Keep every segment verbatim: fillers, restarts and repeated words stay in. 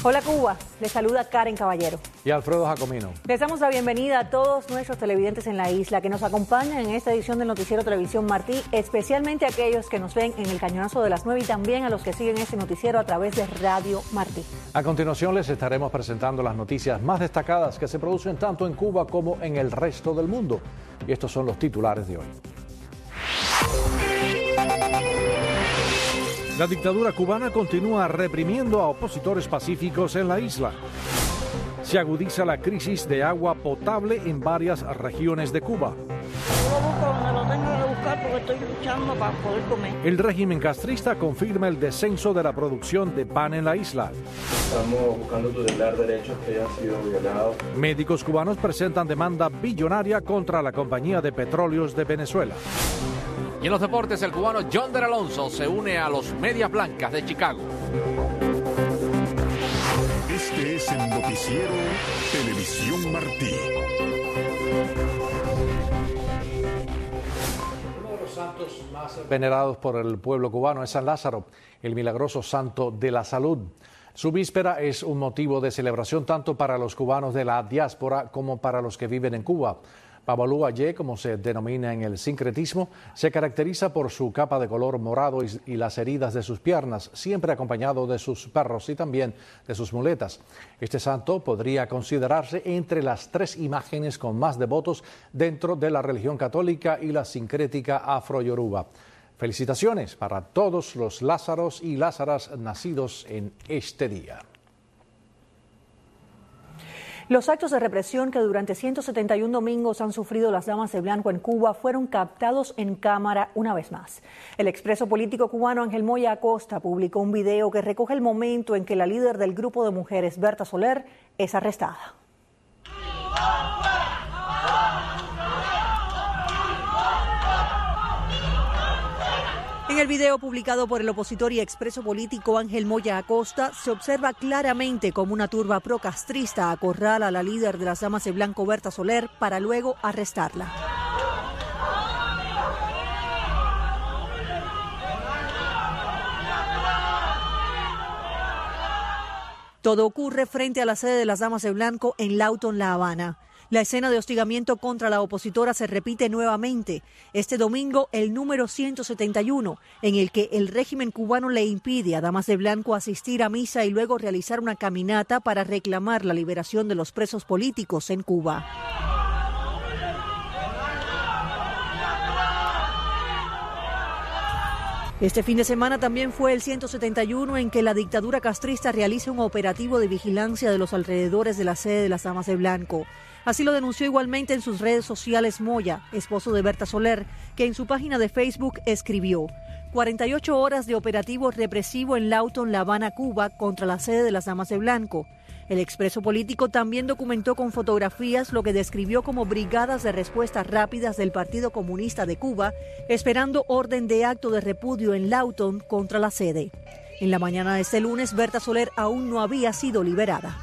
Hola Cuba, les saluda Karen Caballero. Y Alfredo Jacomino. Les damos la bienvenida a todos nuestros televidentes en la isla que nos acompañan en esta edición del Noticiero Televisión Martí, especialmente a aquellos que nos ven en el cañonazo de las nueve y también a los que siguen este noticiero a través de Radio Martí. A continuación les estaremos presentando las noticias más destacadas que se producen tanto en Cuba como en el resto del mundo. Y estos son los titulares de hoy. La dictadura cubana continúa reprimiendo a opositores pacíficos en la isla. Se agudiza la crisis de agua potable en varias regiones de Cuba. Yo lo busco donde lo tengo que buscar porque estoy luchando para poder comer. El régimen castrista confirma el descenso de la producción de pan en la isla. Estamos buscando tutelar derechos que hayan sido violados. Médicos cubanos presentan demanda billonaria contra la compañía de petróleos de Venezuela. Y en los deportes, el cubano Yonder Alonso se une a los Medias Blancas de Chicago. Este es el noticiero Televisión Martí. Uno de los santos más venerados por el pueblo cubano es San Lázaro, el milagroso santo de la salud. Su víspera es un motivo de celebración tanto para los cubanos de la diáspora como para los que viven en Cuba. Babalú Ayé, como se denomina en el sincretismo, se caracteriza por su capa de color morado y, y las heridas de sus piernas, siempre acompañado de sus perros y también de sus muletas. Este santo podría considerarse entre las tres imágenes con más devotos dentro de la religión católica y la sincrética afro-yoruba. Felicitaciones para todos los Lázaros y Lázaras nacidos en este día. Los actos de represión que durante ciento setenta y un domingos han sufrido las damas de blanco en Cuba fueron captados en cámara una vez más. El expreso político cubano Ángel Moya Acosta publicó un video que recoge el momento en que la líder del grupo de mujeres, Berta Soler, es arrestada. En el video publicado por el opositor y expreso político Ángel Moya Acosta, se observa claramente cómo una turba procastrista acorrala a la líder de las damas de blanco, Berta Soler, para luego arrestarla. Todo ocurre frente a la sede de las damas de blanco en Lawton, La Habana. La escena de hostigamiento contra la opositora se repite nuevamente. Este domingo, el número ciento setenta y uno, en el que el régimen cubano le impide a damas de blanco asistir a misa y luego realizar una caminata para reclamar la liberación de los presos políticos en Cuba. Este fin de semana también fue el ciento setenta y uno en que la dictadura castrista realiza un operativo de vigilancia de los alrededores de la sede de las damas de blanco. Así lo denunció igualmente en sus redes sociales Moya, esposo de Berta Soler, que en su página de Facebook escribió: cuarenta y ocho horas de operativo represivo en Lawton, La Habana, Cuba, contra la sede de las damas de blanco. El expreso político también documentó con fotografías lo que describió como brigadas de respuesta rápidas del Partido Comunista de Cuba, esperando orden de acto de repudio en Lawton contra la sede. En la mañana de este lunes, Berta Soler aún no había sido liberada.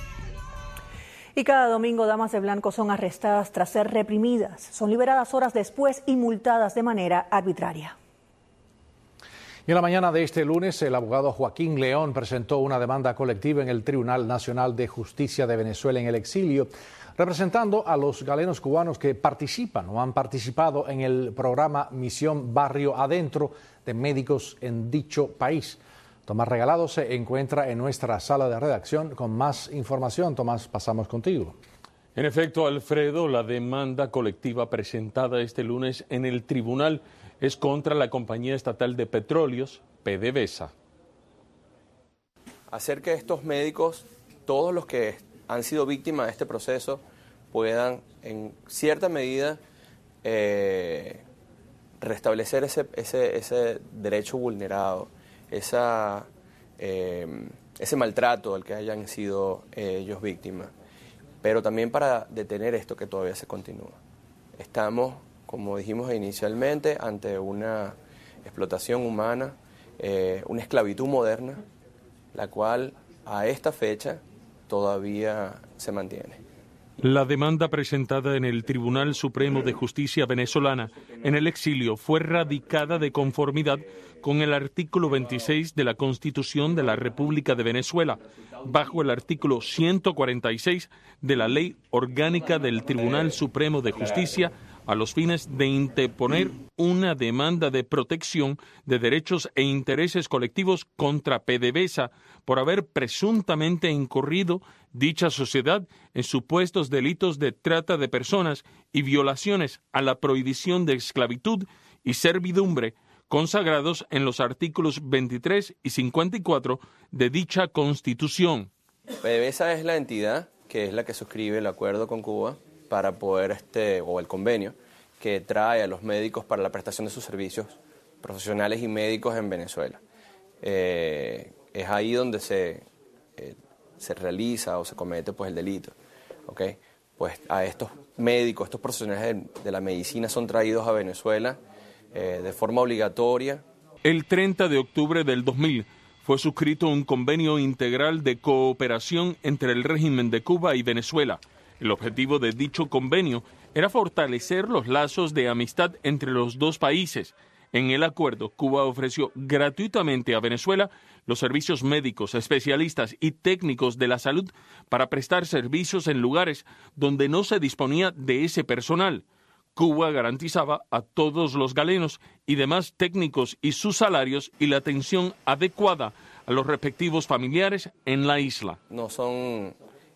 Y cada domingo damas de blanco son arrestadas tras ser reprimidas. Son liberadas horas después y multadas de manera arbitraria. Y en la mañana de este lunes, el abogado Joaquín León presentó una demanda colectiva en el Tribunal Nacional de Justicia de Venezuela en el exilio, representando a los galenos cubanos que participan o han participado en el programa Misión Barrio Adentro de médicos en dicho país. Tomás Regalado se encuentra en nuestra sala de redacción con más información. Tomás, pasamos contigo. En efecto, Alfredo, la demanda colectiva presentada este lunes en el tribunal es contra la Compañía Estatal de Petróleos, PDVSA. Hacer que estos médicos, todos los que han sido víctimas de este proceso, puedan en cierta medida eh, restablecer ese, ese, ese derecho vulnerado, esa, eh, ese maltrato al que hayan sido eh, ellos víctimas, pero también para detener esto que todavía se continúa. Estamos, como dijimos inicialmente, ante una explotación humana, eh, una esclavitud moderna, la cual a esta fecha todavía se mantiene. La demanda presentada en el Tribunal Supremo de Justicia venezolana en el exilio fue radicada de conformidad con el artículo veintiséis de la Constitución de la República de Venezuela, bajo el artículo ciento cuarenta y seis de la Ley Orgánica del Tribunal Supremo de Justicia a los fines de interponer una demanda de protección de derechos e intereses colectivos contra PDVSA por haber presuntamente incurrido dicha sociedad en supuestos delitos de trata de personas y violaciones a la prohibición de esclavitud y servidumbre consagrados en los artículos veintitrés y cincuenta y cuatro de dicha Constitución. PDVSA es la entidad que es la que suscribe el acuerdo con Cuba para poder, este, o el convenio, que trae a los médicos para la prestación de sus servicios profesionales y médicos en Venezuela. Eh, es ahí donde se, eh, se realiza o se comete pues, el delito. ¿Okay? Pues a estos médicos, estos profesionales de, de la medicina son traídos a Venezuela eh, de forma obligatoria. El treinta de octubre del dos mil fue suscrito un convenio integral de cooperación entre el régimen de Cuba y Venezuela. El objetivo de dicho convenio era fortalecer los lazos de amistad entre los dos países. En el acuerdo, Cuba ofreció gratuitamente a Venezuela los servicios médicos, especialistas y técnicos de la salud para prestar servicios en lugares donde no se disponía de ese personal. Cuba garantizaba a todos los galenos y demás técnicos y sus salarios y la atención adecuada a los respectivos familiares en la isla. No son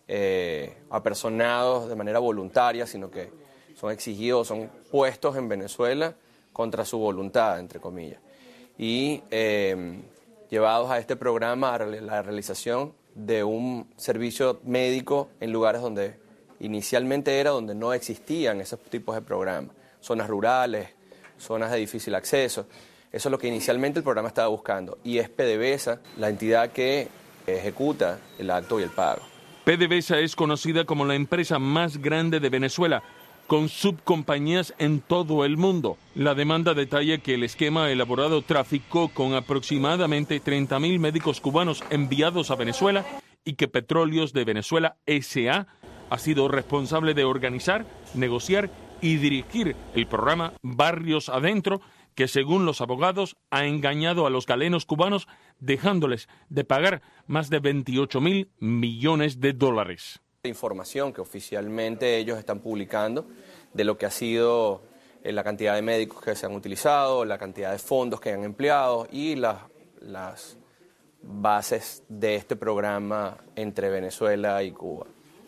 eh, apersonados de manera voluntaria, sino que son exigidos, son puestos en Venezuela contra su voluntad, entre comillas, y eh, llevados a este programa a la realización de un servicio médico en lugares donde inicialmente era donde no existían esos tipos de programas, zonas rurales, zonas de difícil acceso. Eso es lo que inicialmente el programa estaba buscando, y es PDVSA la entidad que ejecuta el acto y el pago. PDVSA es conocida como la empresa más grande de Venezuela, con subcompañías en todo el mundo. La demanda detalla que el esquema elaborado traficó con aproximadamente treinta mil médicos cubanos enviados a Venezuela y que Petróleos de Venezuela S A ha sido responsable de organizar, negociar y dirigir el programa Barrios Adentro, que según los abogados ha engañado a los galenos cubanos dejándoles de pagar más de veintiocho mil millones de dólares. Información que oficialmente ellos están publicando de lo que ha sido la cantidad de médicos que se han utilizado, la cantidad de fondos que han empleado y las, las bases de este programa entre Venezuela y Cuba.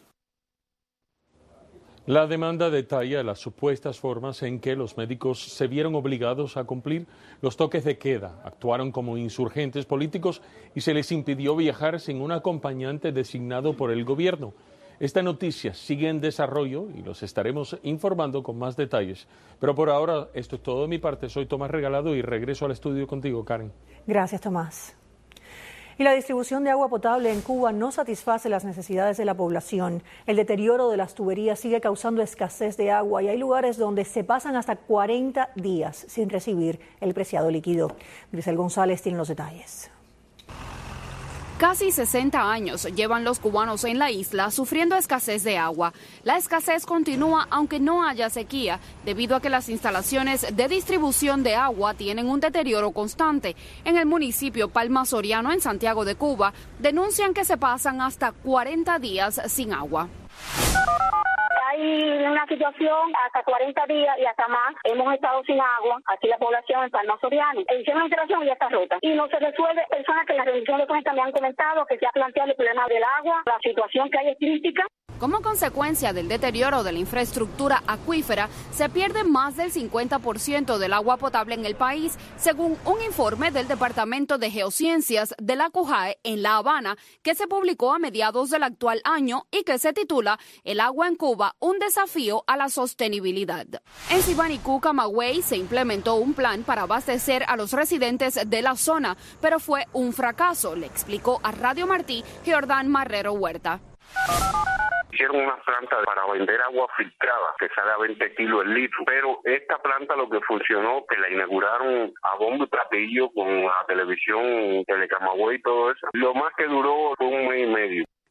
La demanda detalla las supuestas formas en que los médicos se vieron obligados a cumplir los toques de queda, actuaron como insurgentes políticos y se les impidió viajar sin un acompañante designado por el gobierno. Esta noticia sigue en desarrollo y los estaremos informando con más detalles. Pero por ahora, esto es todo de mi parte. Soy Tomás Regalado y regreso al estudio contigo, Karen. Gracias, Tomás. Y la distribución de agua potable en Cuba no satisface las necesidades de la población. El deterioro de las tuberías sigue causando escasez de agua y hay lugares donde se pasan hasta cuarenta días sin recibir el preciado líquido. Grisel González tiene los detalles. Casi sesenta años llevan los cubanos en la isla sufriendo escasez de agua. La escasez continúa aunque no haya sequía, debido a que las instalaciones de distribución de agua tienen un deterioro constante. En el municipio Palma Soriano, en Santiago de Cuba, denuncian que se pasan hasta cuarenta días sin agua. Hay una situación hasta cuarenta días y hasta más. Hemos estado sin agua, aquí la población en Palma Soriano. Hicieron una instalación y ya está rota. Y no se resuelve. Personas que en la revisión de cuentas me han comentado que se ha planteado el problema del agua, la situación que hay es crítica. Como consecuencia del deterioro de la infraestructura acuífera, se pierde más del cincuenta por ciento del agua potable en el país, según un informe del Departamento de Geociencias de la CUJAE en La Habana, que se publicó a mediados del actual año y que se titula El agua en Cuba, un desafío a la sostenibilidad. En Sibanicú, Camagüey, se implementó un plan para abastecer a los residentes de la zona, pero fue un fracaso, le explicó a Radio Martí Jordán Marrero Huerta. Hicieron una planta para vender agua filtrada que sale a veinte kilos el litro, pero esta planta lo que funcionó, que la inauguraron a bombo y platillo con la televisión Telecamagüey y todo eso, lo más que duró fue un mes y medio.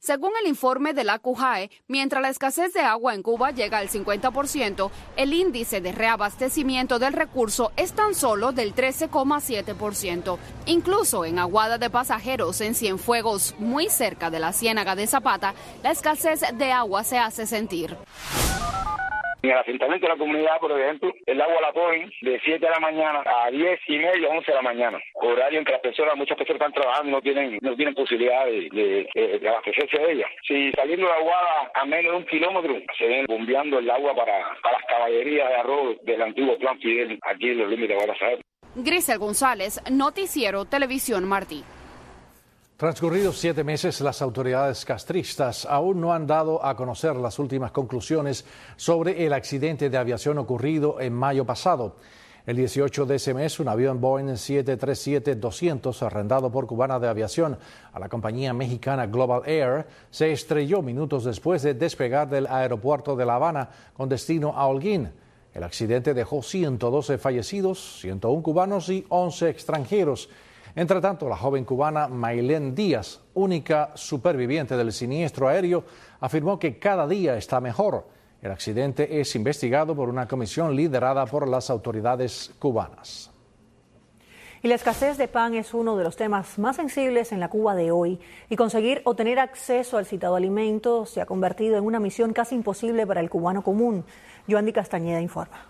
Según el informe de la C U J A E, mientras la escasez de agua en Cuba llega al cincuenta por ciento, el índice de reabastecimiento del recurso es tan solo del trece coma siete por ciento. Incluso en Aguada de Pasajeros, en Cienfuegos, muy cerca de la Ciénaga de Zapata, la escasez de agua se hace sentir. En el asentamiento de la comunidad, por ejemplo, el agua la ponen de siete de la mañana a diez y media, once de la mañana. Horario entre las personas, muchas personas están trabajando y no tienen, no tienen posibilidad de, de, de, de abastecerse de ella. Si saliendo de Aguada a menos de un kilómetro, se ven bombeando el agua para, para las caballerías de arroz del antiguo Plan Fidel, aquí en los límites de Guadalajara. Grisel González, Noticiero Televisión Martí. Transcurridos siete meses, las autoridades castristas aún no han dado a conocer las últimas conclusiones sobre el accidente de aviación ocurrido en mayo pasado. El dieciocho de ese mes, un avión Boeing siete treinta y siete doscientos, arrendado por Cubana de Aviación a la compañía mexicana Global Air, se estrelló minutos después de despegar del aeropuerto de La Habana con destino a Holguín. El accidente dejó ciento doce fallecidos, ciento uno cubanos y once extranjeros. Entre tanto, la joven cubana Maylén Díaz, única superviviente del siniestro aéreo, afirmó que cada día está mejor. El accidente es investigado por una comisión liderada por las autoridades cubanas. Y la escasez de pan es uno de los temas más sensibles en la Cuba de hoy. Y conseguir o tener acceso al citado alimento se ha convertido en una misión casi imposible para el cubano común. Yoandi Castañeda informa.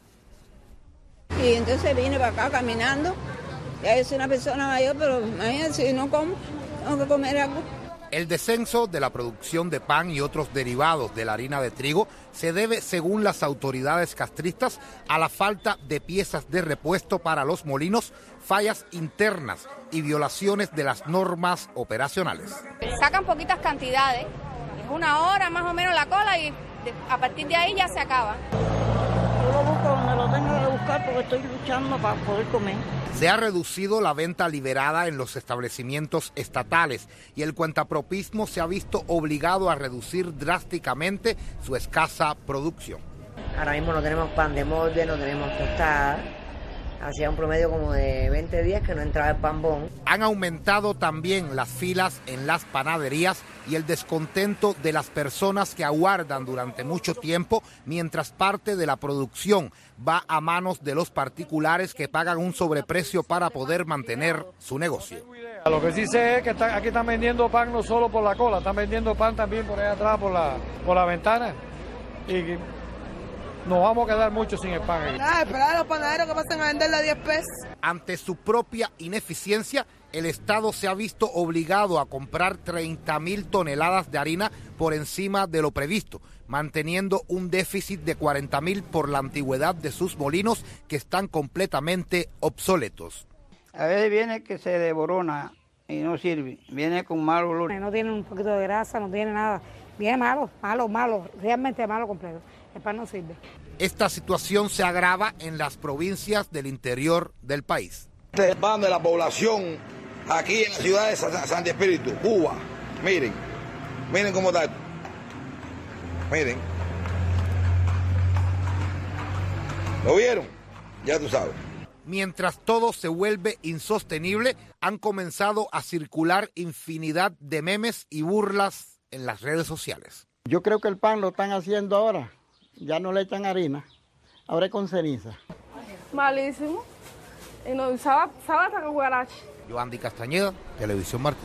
Y entonces vine para acá caminando. Ya yo soy una persona mayor, pero imagínense, si no como, tengo que comer algo. El descenso de la producción de pan y otros derivados de la harina de trigo se debe, según las autoridades castristas, a la falta de piezas de repuesto para los molinos, fallas internas y violaciones de las normas operacionales. Sacan poquitas cantidades, es una hora más o menos la cola y a partir de ahí ya se acaba. Yo lo busco donde lo tengo que buscar porque estoy luchando para poder comer. Se ha reducido la venta liberada en los establecimientos estatales y el cuentapropismo se ha visto obligado a reducir drásticamente su escasa producción. Ahora mismo no tenemos pan de molde, no tenemos tostada. Hacía un promedio como de veinte días que no entraba el pan bon. Han aumentado también las filas en las panaderías y el descontento de las personas que aguardan durante mucho tiempo mientras parte de la producción va a manos de los particulares que pagan un sobreprecio para poder mantener su negocio. Lo que sí sé es que está, aquí están vendiendo pan no solo por la cola, están vendiendo pan también por ahí atrás, por la, por la ventana. Y nos vamos a quedar mucho sin el pan. Ah, esperar a los panaderos que pasen a venderle a diez pesos. Ante su propia ineficiencia, el Estado se ha visto obligado a comprar treinta mil toneladas de harina por encima de lo previsto, manteniendo un déficit de cuarenta mil por la antigüedad de sus molinos que están completamente obsoletos. A veces viene que se devorona y no sirve, viene con mal olor. No tiene un poquito de grasa, no tiene nada, viene malo, malo, malo, realmente malo completo. El pan no sirve. Esta situación se agrava en las provincias del interior del país. Este es el pan de la población aquí en la ciudad de Santi Espíritu, Cuba. Miren, miren cómo está. Miren. ¿Lo vieron? Ya tú sabes. Mientras todo se vuelve insostenible, han comenzado a circular infinidad de memes y burlas en las redes sociales. Yo creo que el pan lo están haciendo ahora. Ya no le echan harina, ahora es con ceniza. Malísimo. Y no sabe, sabe hasta que guarache. Yoandi Castañeda, Televisión Martí.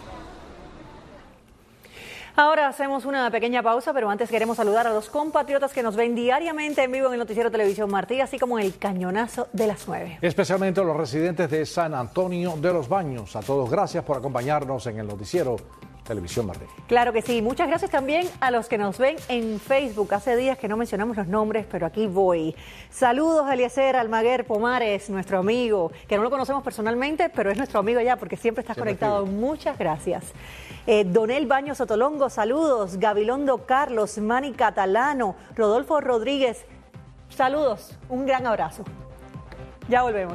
Ahora hacemos una pequeña pausa, pero antes queremos saludar a los compatriotas que nos ven diariamente en vivo en el Noticiero Televisión Martí, así como en el Cañonazo de las nueve. Especialmente a los residentes de San Antonio de los Baños. A todos, gracias por acompañarnos en el Noticiero Televisión Martí. Claro que sí. Muchas gracias también a los que nos ven en Facebook. Hace días que no mencionamos los nombres, pero aquí voy. Saludos a Eliezer Almaguer Pomares, nuestro amigo, que no lo conocemos personalmente, pero es nuestro amigo ya porque siempre está siempre conectado. Activo. Muchas gracias. Eh, Donel Baños Sotolongo, saludos. Gabilondo Carlos, Manny Catalano, Rodolfo Rodríguez, saludos. Un gran abrazo. Ya volvemos.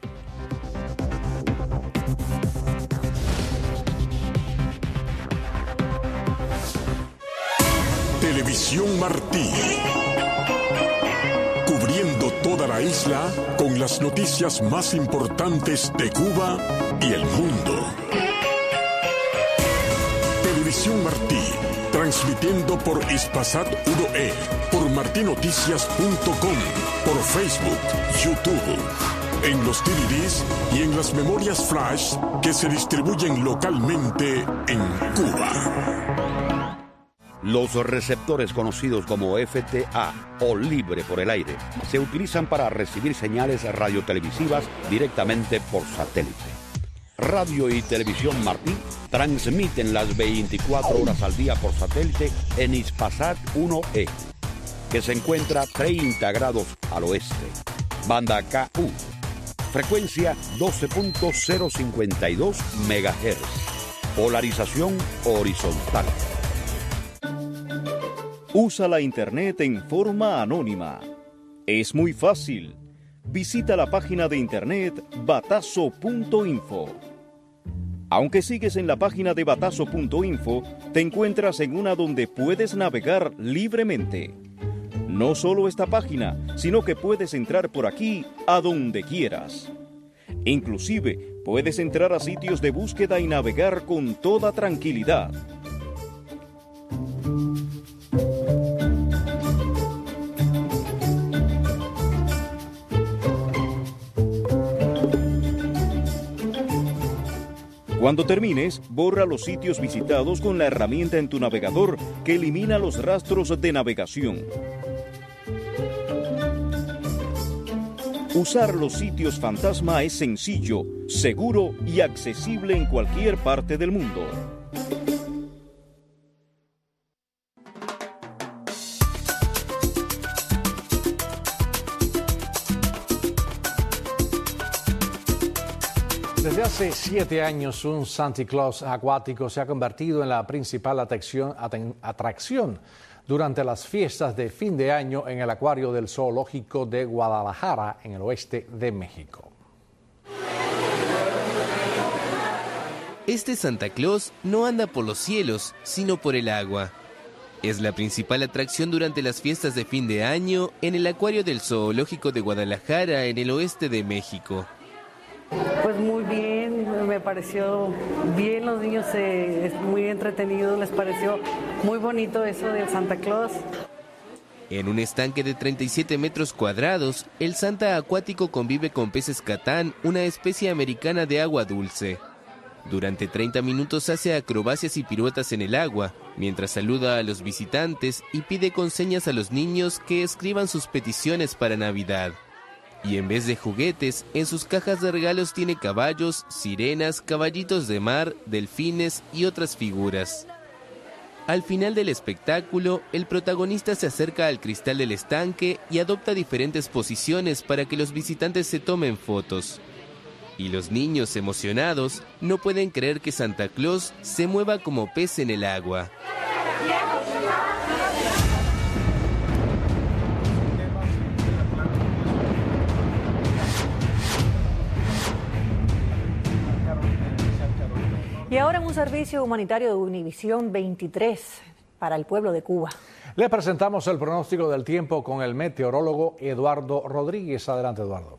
Televisión Martí. Cubriendo toda la isla con las noticias más importantes de Cuba y el mundo. Televisión Martí, transmitiendo por Hispasat uno E, por martinoticias punto com, por Facebook, YouTube, en los D V Ds y en las memorias flash que se distribuyen localmente en Cuba. Los receptores conocidos como F T A o libre por el aire se utilizan para recibir señales radiotelevisivas directamente por satélite. Radio y Televisión Martí transmiten las veinticuatro horas al día por satélite en Hispasat uno E, que se encuentra treinta grados al oeste. Banda K U, frecuencia doce punto cero cincuenta y dos megahertz, polarización horizontal. Usa la internet en forma anónima. Es muy fácil. Visita la página de internet batazo punto info. Aunque sigues en la página de batazo punto info, te encuentras en una donde puedes navegar libremente. No solo esta página, sino que puedes entrar por aquí a donde quieras. Inclusive, puedes entrar a sitios de búsqueda y navegar con toda tranquilidad. Cuando termines, borra los sitios visitados con la herramienta en tu navegador que elimina los rastros de navegación. Usar los sitios fantasma es sencillo, seguro y accesible en cualquier parte del mundo. Desde hace siete años, un Santa Claus acuático se ha convertido en la principal atracción, atracción durante las fiestas de fin de año en el acuario del Zoológico de Guadalajara, en el oeste de México. Este Santa Claus no anda por los cielos, sino por el agua. Es la principal atracción durante las fiestas de fin de año en el acuario del Zoológico de Guadalajara, en el oeste de México. Pues muy bien, me pareció bien, los niños eh, muy entretenidos, les pareció muy bonito eso del Santa Claus. En un estanque de treinta y siete metros cuadrados, el Santa acuático convive con peces catán, una especie americana de agua dulce. Durante treinta minutos hace acrobacias y piruetas en el agua, mientras saluda a los visitantes y pide con señas a los niños que escriban sus peticiones para Navidad. Y en vez de juguetes, en sus cajas de regalos tiene caballos, sirenas, caballitos de mar, delfines y otras figuras. Al final del espectáculo, el protagonista se acerca al cristal del estanque y adopta diferentes posiciones para que los visitantes se tomen fotos. Y los niños, emocionados, no pueden creer que Santa Claus se mueva como pez en el agua. Y ahora en un servicio humanitario de Univisión veintitrés para el pueblo de Cuba. Le presentamos el pronóstico del tiempo con el meteorólogo Eduardo Rodríguez. Adelante, Eduardo.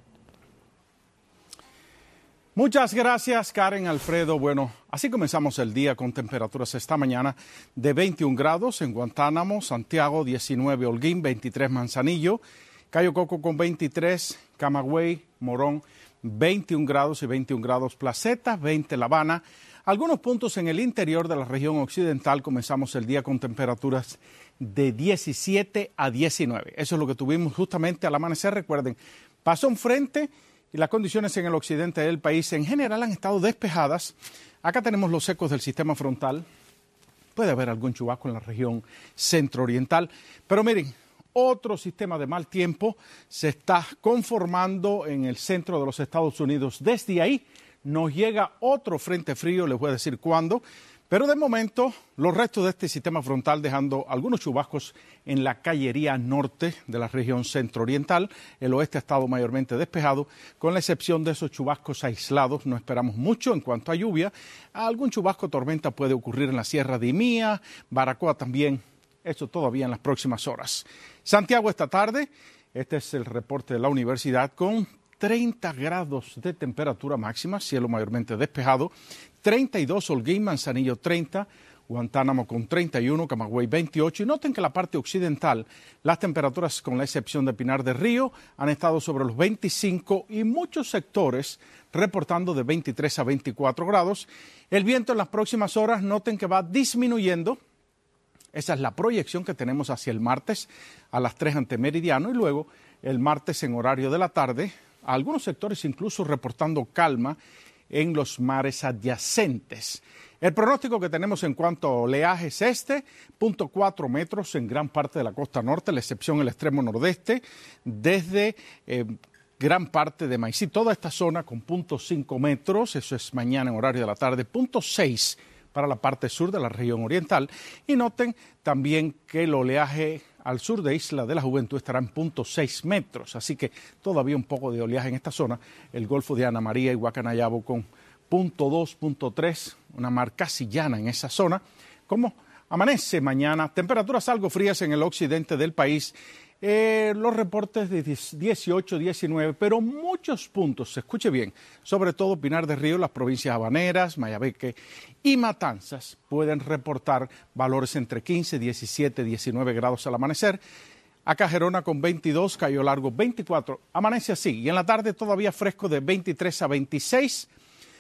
Muchas gracias, Karen, Alfredo. Bueno, así comenzamos el día con temperaturas esta mañana de veintiún grados en Guantánamo, Santiago, diecinueve Holguín, veintitrés Manzanillo, Cayo Coco con veintitrés, Camagüey, Morón, veintiún grados y veintiún grados Placeta, veinte La Habana. Algunos puntos en el interior de la región occidental comenzamos el día con temperaturas de diecisiete a diecinueve. Eso es lo que tuvimos justamente al amanecer. Recuerden, pasó un frente y las condiciones en el occidente del país en general han estado despejadas. Acá tenemos los ecos del sistema frontal. Puede haber algún chubasco en la región centro-oriental. Pero miren, otro sistema de mal tiempo se está conformando en el centro de los Estados Unidos. Desde ahí nos llega otro frente frío, les voy a decir cuándo. Pero de momento, los restos de este sistema frontal dejando algunos chubascos en la cañería norte de la región centro-oriental. El oeste ha estado mayormente despejado, con la excepción de esos chubascos aislados. No esperamos mucho en cuanto a lluvia. Algún chubasco tormenta puede ocurrir en la Sierra de Imía, Baracoa también. Eso todavía en las próximas horas. Santiago esta tarde, este es el reporte de la universidad, con treinta grados de temperatura máxima, cielo mayormente despejado, treinta y dos Holguín, Manzanillo treinta, Guantánamo con treinta y uno, Camagüey veintiocho. Y noten que la parte occidental, las temperaturas, con la excepción de Pinar del Río, han estado sobre los veinticinco y muchos sectores reportando de veintitrés a veinticuatro grados. El viento en las próximas horas, noten que va disminuyendo. Esa es la proyección que tenemos hacia el martes a las tres ante meridiano y luego el martes en horario de la tarde, algunos sectores incluso reportando calma en los mares adyacentes. El pronóstico que tenemos en cuanto a oleaje es este, punto cuatro metros en gran parte de la costa norte, la excepción el extremo nordeste, desde eh, gran parte de Maicí, toda esta zona con punto cinco metros, eso es mañana en horario de la tarde, punto seis para la parte sur de la región oriental. Y noten también que el oleaje al sur de Isla de la Juventud estará en punto seis metros, así que todavía un poco de oleaje en esta zona, el Golfo de Ana María y Guacanayabo con punto dos, punto tres, una mar casi llana en esa zona. Como amanece mañana, temperaturas algo frías en el occidente del país, eh, los reportes de dieciocho, diecinueve, pero muchos puntos, se escuche bien, sobre todo Pinar del Río, las provincias habaneras, Mayabeque y Matanzas pueden reportar valores entre quince, diecisiete, diecinueve grados al amanecer. Acá Gerona con veintidós, Cayo Largo veinticuatro, amanece así, y en la tarde todavía fresco de veintitrés a veintiséis,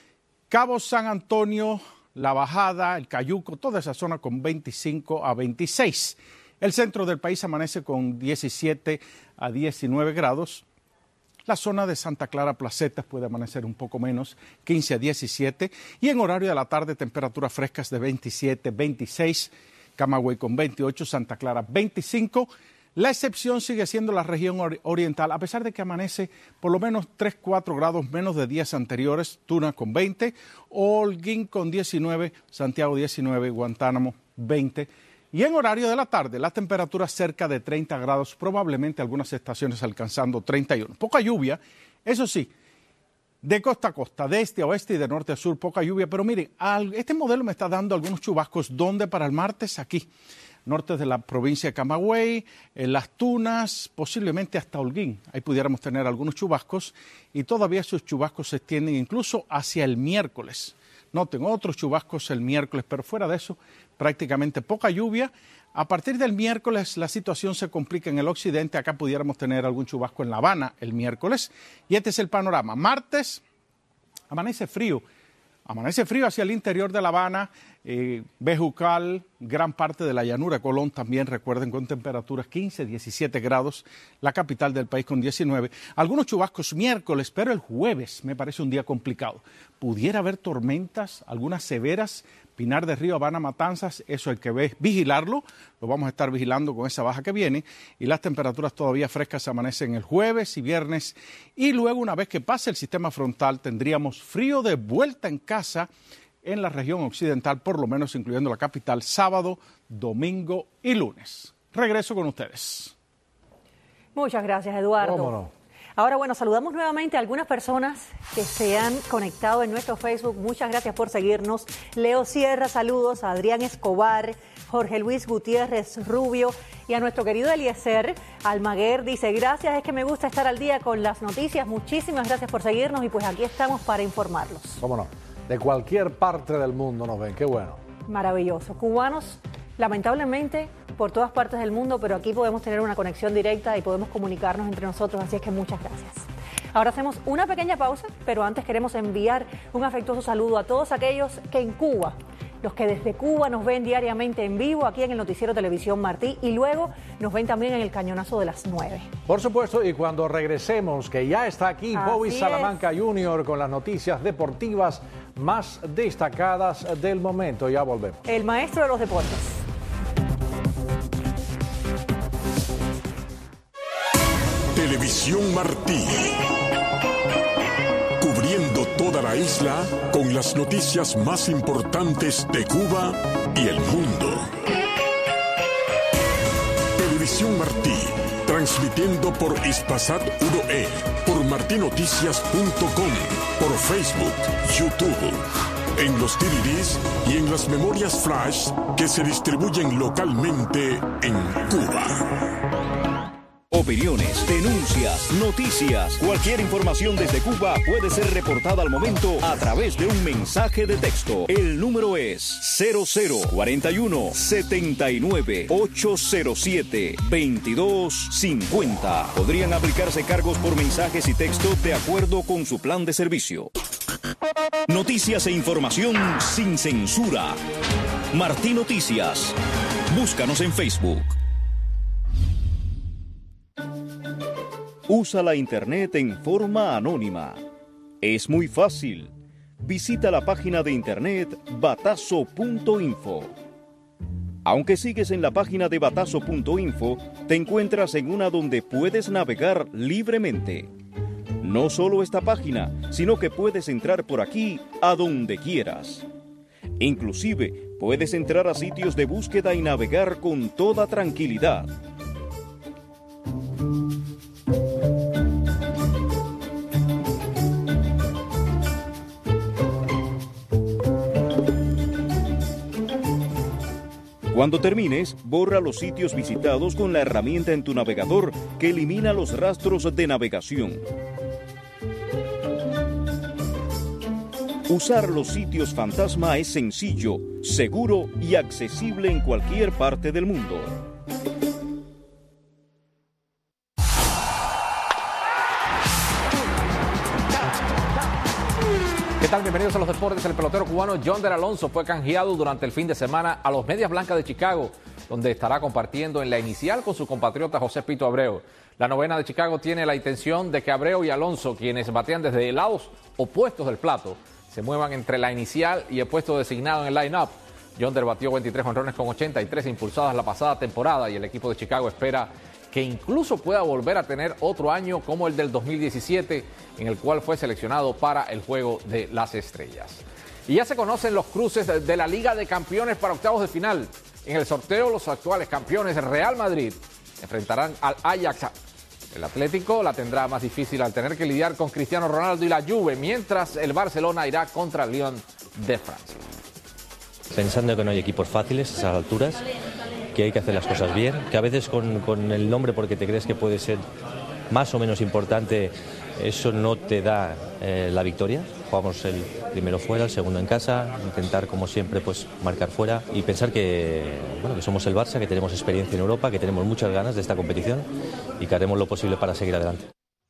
Cabo San Antonio, La Bajada, el Cayuco, toda esa zona con veinticinco a veintiséis. El centro del país amanece con diecisiete a diecinueve grados. La zona de Santa Clara, Placetas puede amanecer un poco menos, quince a diecisiete. Y en horario de la tarde, temperaturas frescas de veintisiete, veintiséis. Camagüey con veintiocho, Santa Clara veinticinco. La excepción sigue siendo la región oriental, a pesar de que amanece por lo menos tres, cuatro grados menos de días anteriores. Tuna con veinte, Holguín con diecinueve, Santiago diecinueve, Guantánamo veinte. Y en horario de la tarde, las temperaturas cerca de treinta grados, probablemente algunas estaciones alcanzando treinta y uno. Poca lluvia, eso sí, de costa a costa, de este a oeste y de norte a sur, poca lluvia. Pero miren, este modelo me está dando algunos chubascos. ¿Dónde para el martes? Aquí. Norte de la provincia de Camagüey, en Las Tunas, posiblemente hasta Holguín. Ahí pudiéramos tener algunos chubascos y todavía esos chubascos se extienden incluso hacia el miércoles. Noten otros chubascos el miércoles, pero fuera de eso, prácticamente poca lluvia. A partir del miércoles la situación se complica en el occidente. Acá pudiéramos tener algún chubasco en La Habana el miércoles. Y este es el panorama. Martes, amanece frío. Amanece frío hacia el interior de La Habana, eh, Bejucal, gran parte de la llanura de Colón también, recuerden, con temperaturas quince, diecisiete grados, la capital del país con diecinueve. Algunos chubascos miércoles, pero el jueves me parece un día complicado. Pudiera haber tormentas, algunas severas, Pinar del Río, Habana, Matanzas, eso hay que ver, vigilarlo, lo vamos a estar vigilando con esa baja que viene, y las temperaturas todavía frescas amanecen el jueves y viernes, y luego una vez que pase el sistema frontal tendríamos frío de vuelta en casa en la región occidental, por lo menos incluyendo la capital, sábado, domingo y lunes. Regreso con ustedes. Muchas gracias, Eduardo. ¿Cómo no? Ahora, bueno, saludamos nuevamente a algunas personas que se han conectado en nuestro Facebook. Muchas gracias por seguirnos. Leo Sierra, saludos a Adrián Escobar, Jorge Luis Gutiérrez Rubio y a nuestro querido Eliezer Almaguer. Dice, gracias, es que me gusta estar al día con las noticias. Muchísimas gracias por seguirnos y pues aquí estamos para informarlos. ¿Cómo no? De cualquier parte del mundo nos ven, qué bueno. Maravilloso. Cubanos, lamentablemente, por todas partes del mundo, pero aquí podemos tener una conexión directa y podemos comunicarnos entre nosotros, así es que muchas gracias. Ahora hacemos una pequeña pausa, pero antes queremos enviar un afectuoso saludo a todos aquellos que en Cuba, los que desde Cuba nos ven diariamente en vivo aquí en el Noticiero Televisión Martí y luego nos ven también en el Cañonazo de las nueve. Por supuesto, y cuando regresemos, que ya está aquí Así Bobby es. Salamanca junior con las noticias deportivas más destacadas del momento. Ya volvemos. El maestro de los deportes. Televisión Martí. Cubriendo toda la isla con las noticias más importantes de Cuba y el mundo. Televisión Martí, transmitiendo por Ispasat uno E, por martinoticias punto com, por Facebook, YouTube, en los D V Ds y en las memorias flash que se distribuyen localmente en Cuba. opiniones, denuncias, noticias, cualquier información desde Cuba puede ser reportada al momento a través de un mensaje de texto. El número es cero cero cuarenta y uno setenta y nueve ochocientos siete veintidós cincuenta. Podrían aplicarse cargos por mensajes y texto de acuerdo con su plan de servicio. Noticias e información sin censura. Martín Noticias. Búscanos en Facebook. Usa la Internet en forma anónima. Es muy fácil. Visita la página de Internet batazo punto info. Aunque sigues en la página de batazo punto info, te encuentras en una donde puedes navegar libremente. No solo esta página, sino que puedes entrar por aquí a donde quieras. Inclusive, puedes entrar a sitios de búsqueda y navegar con toda tranquilidad. Cuando termines, borra los sitios visitados con la herramienta en tu navegador que elimina los rastros de navegación. Usar los sitios fantasma es sencillo, seguro y accesible en cualquier parte del mundo. ¿Qué tal? Bienvenidos a los deportes. El pelotero cubano Yonder Alonso fue canjeado durante el fin de semana a los Medias Blancas de Chicago, donde estará compartiendo en la inicial con su compatriota José Pito Abreu. La novena de Chicago tiene la intención de que Abreu y Alonso, quienes batean desde lados opuestos del plato, se muevan entre la inicial y el puesto designado en el line-up. Yonder batió veintitrés jonrones con ochenta y tres impulsadas la pasada temporada y el equipo de Chicago espera que incluso pueda volver a tener otro año como el del dos mil diecisiete, en el cual fue seleccionado para el Juego de las Estrellas. Y ya se conocen los cruces de la Liga de Campeones para octavos de final. En el sorteo, los actuales campeones Real Madrid enfrentarán al Ajax. El Atlético la tendrá más difícil al tener que lidiar con Cristiano Ronaldo y la Juve, mientras el Barcelona irá contra el Lyon de Francia. Pensando que no hay equipos fáciles a esas alturas, que hay que hacer las cosas bien, que a veces con, con el nombre, porque te crees que puede ser más o menos importante, eso no te da eh, la victoria. Jugamos el primero fuera, el segundo en casa, intentar como siempre pues marcar fuera y pensar que, bueno, que somos el Barça, que tenemos experiencia en Europa, que tenemos muchas ganas de esta competición y que haremos lo posible para seguir adelante.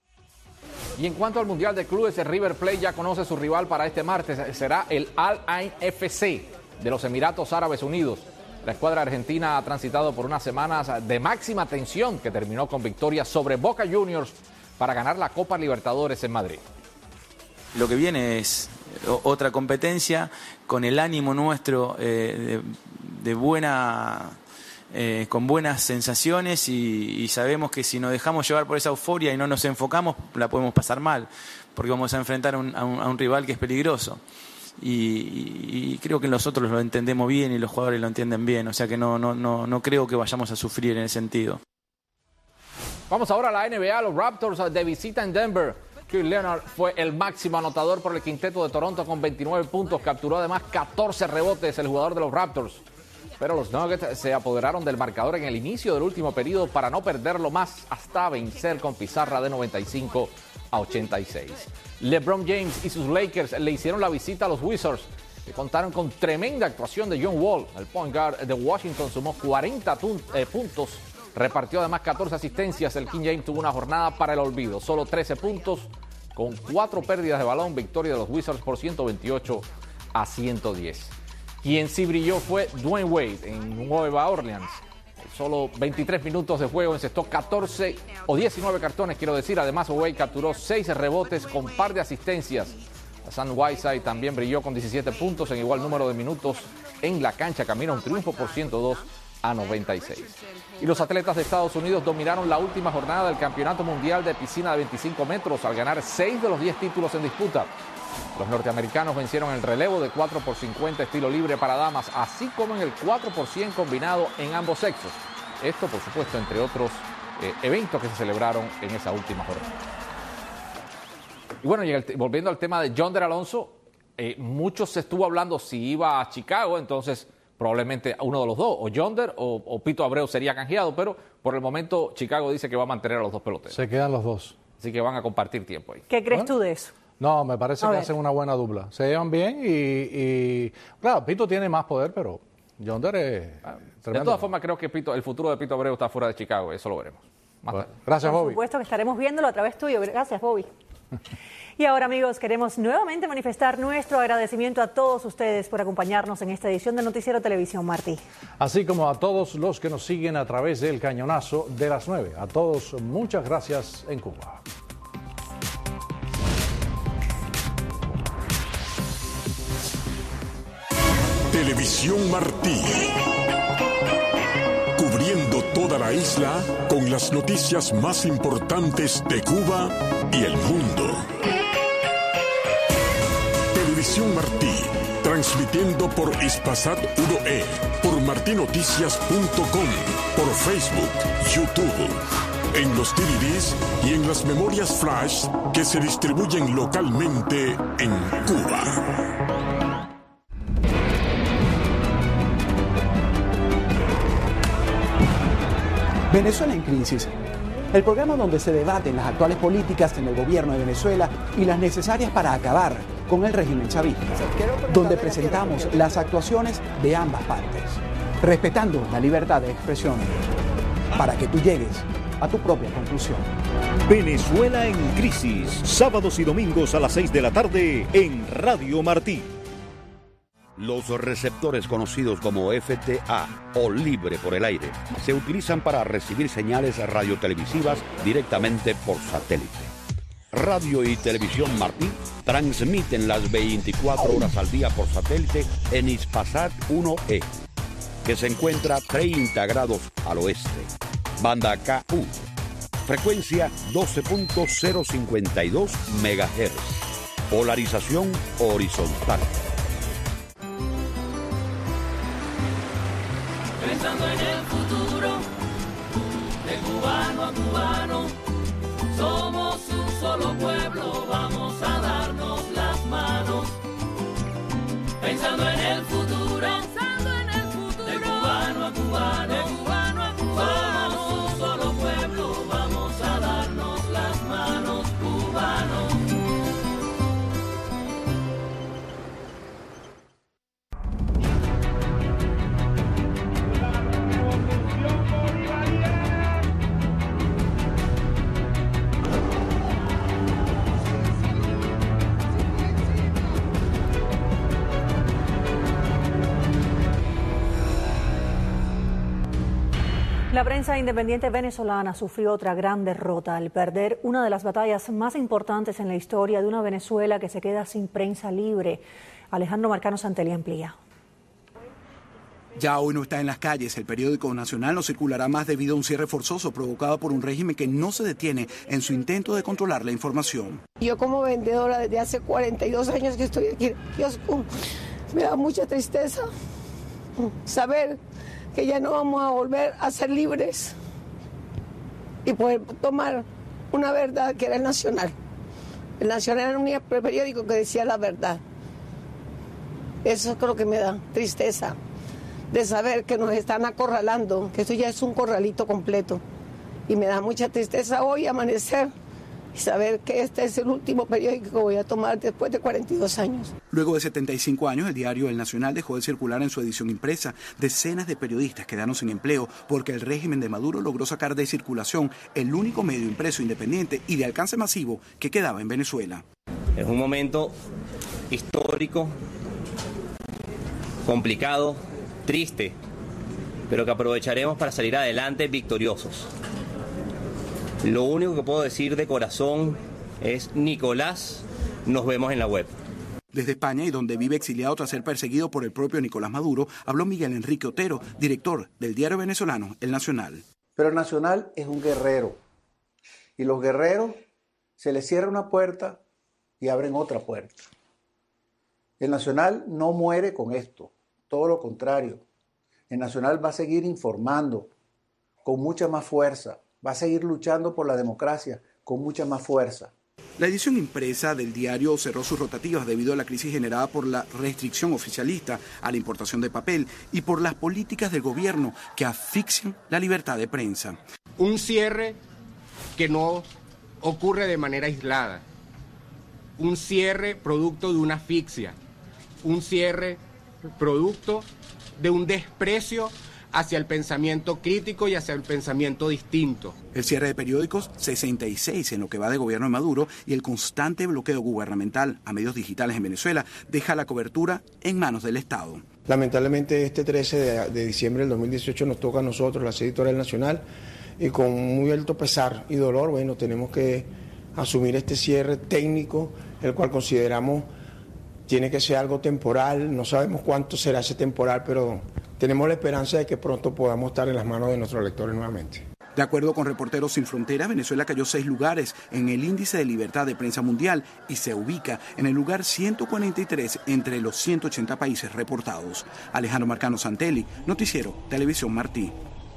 Y en cuanto al Mundial de Clubes, el River Plate ya conoce su rival para este martes. Será el Al Ain F C de los Emiratos Árabes Unidos. La escuadra argentina ha transitado por unas semanas de máxima tensión que terminó con victoria sobre Boca Juniors para ganar la Copa Libertadores en Madrid. Lo que viene es otra competencia con el ánimo nuestro eh, de, de buena, eh, con buenas sensaciones y, y sabemos que si nos dejamos llevar por esa euforia y no nos enfocamos, la podemos pasar mal, porque vamos a enfrentar a un, a un, a un rival que es peligroso. Y, y, y creo que nosotros lo entendemos bien y los jugadores lo entienden bien, o sea que no, no, no, no creo que vayamos a sufrir en ese sentido. Vamos ahora a la N B A, los Raptors de visita en Denver. Kawhi Leonard fue el máximo anotador por el quinteto de Toronto con veintinueve puntos, capturó además catorce rebotes el jugador de los Raptors. Pero los Nuggets se apoderaron del marcador en el inicio del último periodo para no perderlo más hasta vencer con pizarra de noventa y cinco a ochenta y seis. LeBron James y sus Lakers le hicieron la visita a los Wizards, que contaron con tremenda actuación de John Wall. El point guard de Washington sumó cuarenta eh, puntos, repartió además catorce asistencias. El King James tuvo una jornada para el olvido, solo trece puntos, con cuatro pérdidas de balón, victoria de los Wizards por ciento veintiocho a ciento diez. Quien sí brilló fue Dwayne Wade en Nueva Orleans. Solo veintitrés minutos de juego, encestó catorce o diecinueve cartones, quiero decir. Además, Wade capturó seis rebotes con par de asistencias. Hassan Whiteside también brilló con diecisiete puntos en igual número de minutos en la cancha. Camina un triunfo por ciento dos a noventa y seis. Y los atletas de Estados Unidos dominaron la última jornada del Campeonato Mundial de Piscina de veinticinco metros al ganar seis de los diez títulos en disputa. Los norteamericanos vencieron el relevo de cuatro por cincuenta estilo libre para damas, así como en el cuatro por cien combinado en ambos sexos. Esto, por supuesto, entre otros eh, eventos que se celebraron en esa última jornada. Y bueno, y el, volviendo al tema de Yonder Alonso, eh, mucho se estuvo hablando si iba a Chicago, entonces probablemente uno de los dos, o Yonder o, o Pito Abreu sería canjeado, pero por el momento Chicago dice que va a mantener a los dos peloteros. Se quedan los dos. Así que van a compartir tiempo ahí. ¿Qué crees ¿Eh? tú de eso? No, me parece A que ver. hacen una buena dupla. Se llevan bien y, y claro, Pito tiene más poder, pero Yonder es tremendo. De todas formas, creo que Pito, el futuro de Pito Abreu está fuera de Chicago, eso lo veremos. Más Bueno, tarde. gracias, Por Bobby. supuesto que estaremos viéndolo a través tuyo. Gracias, Bobby. Y ahora, amigos, queremos nuevamente manifestar nuestro agradecimiento a todos ustedes por acompañarnos en esta edición de Noticiero Televisión Martí. Así como a todos los que nos siguen a través del cañonazo de las nueve. A todos, muchas gracias en Cuba. Televisión Martí. Cubriendo toda la isla con las noticias más importantes de Cuba y el mundo. Televisión Martí, transmitiendo por Ispasat uno E, por martinoticias punto com, por Facebook, YouTube, en los D V Ds y en las memorias flash que se distribuyen localmente en Cuba. Venezuela en crisis. El programa donde se debaten las actuales políticas en el gobierno de Venezuela y las necesarias para acabar con el régimen chavista, donde presentamos las actuaciones de ambas partes, respetando la libertad de expresión, para que tú llegues a tu propia conclusión. Venezuela en crisis, sábados y domingos a las seis de la tarde en Radio Martí. Los receptores conocidos como F T A o libre por el aire se utilizan para recibir señales radiotelevisivas directamente por satélite. Radio y Televisión Martí transmiten las veinticuatro horas al día por satélite en Ispasat uno E, que se encuentra treinta grados al oeste. Banda K U, frecuencia doce punto cero cincuenta y dos megahertz, polarización horizontal. Pensando en el futuro, de cubano a cubano, somos un solo pueblo, vamos a darnos las manos. Pensando en el futuro, pensando en el futuro, de cubano a cubano, de cubano a cubano, somos un solo pueblo, vamos a darnos las manos, cubanos. La prensa independiente venezolana sufrió otra gran derrota al perder una de las batallas más importantes en la historia de una Venezuela que se queda sin prensa libre. Alejandro Marcano Santelli amplía. Ya hoy no está en las calles, el periódico nacional no circulará más debido a un cierre forzoso provocado por un régimen que no se detiene en su intento de controlar la información. Yo como vendedora desde hace cuarenta y dos años que estoy aquí en el kiosco, me da mucha tristeza saber que ya no vamos a volver a ser libres y poder tomar una verdad que era el Nacional. El Nacional era un periódico que decía la verdad. Eso creo que me da tristeza de saber que nos están acorralando, que esto ya es un corralito completo. Y me da mucha tristeza hoy amanecer y saber que este es el último periódico que voy a tomar después de cuarenta y dos años. Luego de setenta y cinco años, el diario El Nacional dejó de circular en su edición impresa. Decenas de periodistas quedaron sin empleo porque el régimen de Maduro logró sacar de circulación el único medio impreso independiente y de alcance masivo que quedaba en Venezuela. Es un momento histórico, complicado, triste, pero que aprovecharemos para salir adelante victoriosos. Lo único que puedo decir de corazón es: Nicolás, nos vemos en la web. Desde España, y donde vive exiliado tras ser perseguido por el propio Nicolás Maduro, habló Miguel Enrique Otero, director del diario venezolano El Nacional. Pero El Nacional es un guerrero, y los guerreros se les cierra una puerta y abren otra puerta. El Nacional no muere con esto, todo lo contrario. El Nacional va a seguir informando con mucha más fuerza, va a seguir luchando por la democracia con mucha más fuerza. La edición impresa del diario cerró sus rotativas debido a la crisis generada por la restricción oficialista a la importación de papel y por las políticas del gobierno que asfixian la libertad de prensa. Un cierre que no ocurre de manera aislada, un cierre producto de una asfixia, un cierre producto de un desprecio hacia el pensamiento crítico y hacia el pensamiento distinto. El cierre de periódicos, sesenta y seis en lo que va de gobierno de Maduro, y el constante bloqueo gubernamental a medios digitales en Venezuela deja la cobertura en manos del Estado. Lamentablemente este trece de, de diciembre del dos mil dieciocho nos toca a nosotros, la Editorial Nacional, y con muy alto pesar y dolor, bueno, tenemos que asumir este cierre técnico, el cual consideramos tiene que ser algo temporal, no sabemos cuánto será ese temporal, pero tenemos la esperanza de que pronto podamos estar en las manos de nuestros lectores nuevamente. De acuerdo con Reporteros Sin Fronteras, Venezuela cayó seis lugares en el índice de libertad de prensa mundial y se ubica en el lugar ciento cuarenta y tres entre los ciento ochenta países reportados. Alejandro Marcano Santelli, Noticiero Televisión Martí.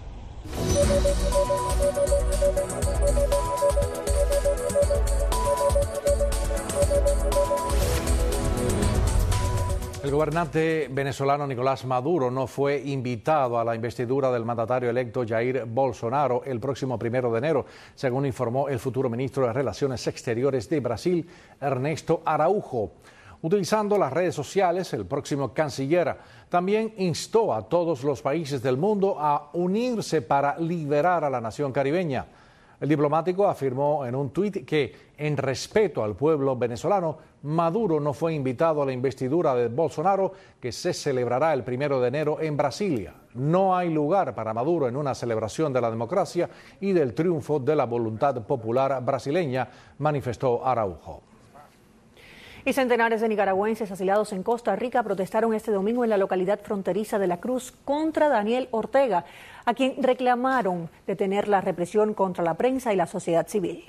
El gobernante venezolano Nicolás Maduro no fue invitado a la investidura del mandatario electo Jair Bolsonaro el próximo primero de enero, según informó el futuro ministro de Relaciones Exteriores de Brasil, Ernesto Araújo. Utilizando las redes sociales, el próximo canciller también instó a todos los países del mundo a unirse para liberar a la nación caribeña. El diplomático afirmó en un tuit que, en respeto al pueblo venezolano, Maduro no fue invitado a la investidura de Bolsonaro, que se celebrará el primero de enero en Brasilia. No hay lugar para Maduro en una celebración de la democracia y del triunfo de la voluntad popular brasileña, manifestó Araújo. Y centenares de nicaragüenses asilados en Costa Rica protestaron este domingo en la localidad fronteriza de La Cruz contra Daniel Ortega, a quien reclamaron detener la represión contra la prensa y la sociedad civil.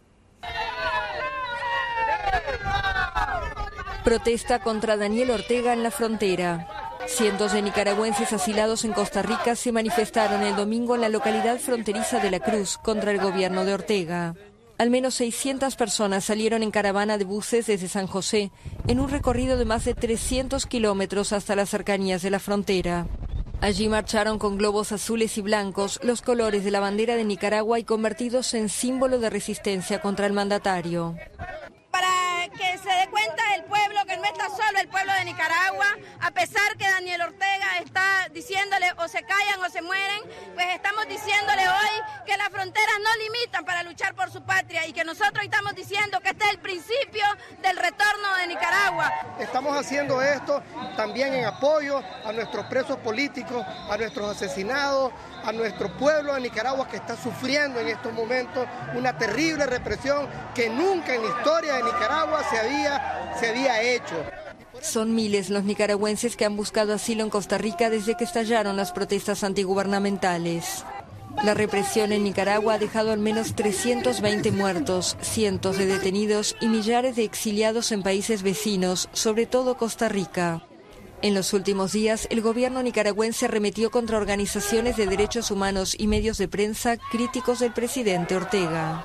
Protesta contra Daniel Ortega en la frontera. Cientos de nicaragüenses asilados en Costa Rica se manifestaron el domingo en la localidad fronteriza de La Cruz contra el gobierno de Ortega. Al menos seiscientas personas salieron en caravana de buses desde San José, en un recorrido de más de trescientos kilómetros hasta las cercanías de la frontera. Allí marcharon con globos azules y blancos, los colores de la bandera de Nicaragua, y convertidos en símbolo de resistencia contra el mandatario. Para que se dé cuenta el pueblo que no está solo, el pueblo de Nicaragua, a pesar que Daniel Ortega está diciéndole o se callan o se mueren, pues estamos diciéndole hoy que las fronteras no limitan para luchar por su patria y que nosotros estamos diciendo que este es el principio del retorno de Nicaragua. Estamos haciendo esto también en apoyo a nuestros presos políticos, a nuestros asesinados, a nuestro pueblo de Nicaragua que está sufriendo en estos momentos una terrible represión que nunca en la historia de Nicaragua se había, se había hecho. Son miles los nicaragüenses que han buscado asilo en Costa Rica desde que estallaron las protestas antigubernamentales. La represión en Nicaragua ha dejado al menos trescientos veinte muertos, cientos de detenidos y millares de exiliados en países vecinos, sobre todo Costa Rica. En los últimos días, el gobierno nicaragüense arremetió contra organizaciones de derechos humanos y medios de prensa críticos del presidente Ortega.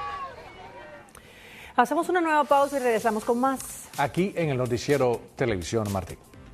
Hacemos una nueva pausa y regresamos con más. Aquí en el Noticiero Televisión Martí.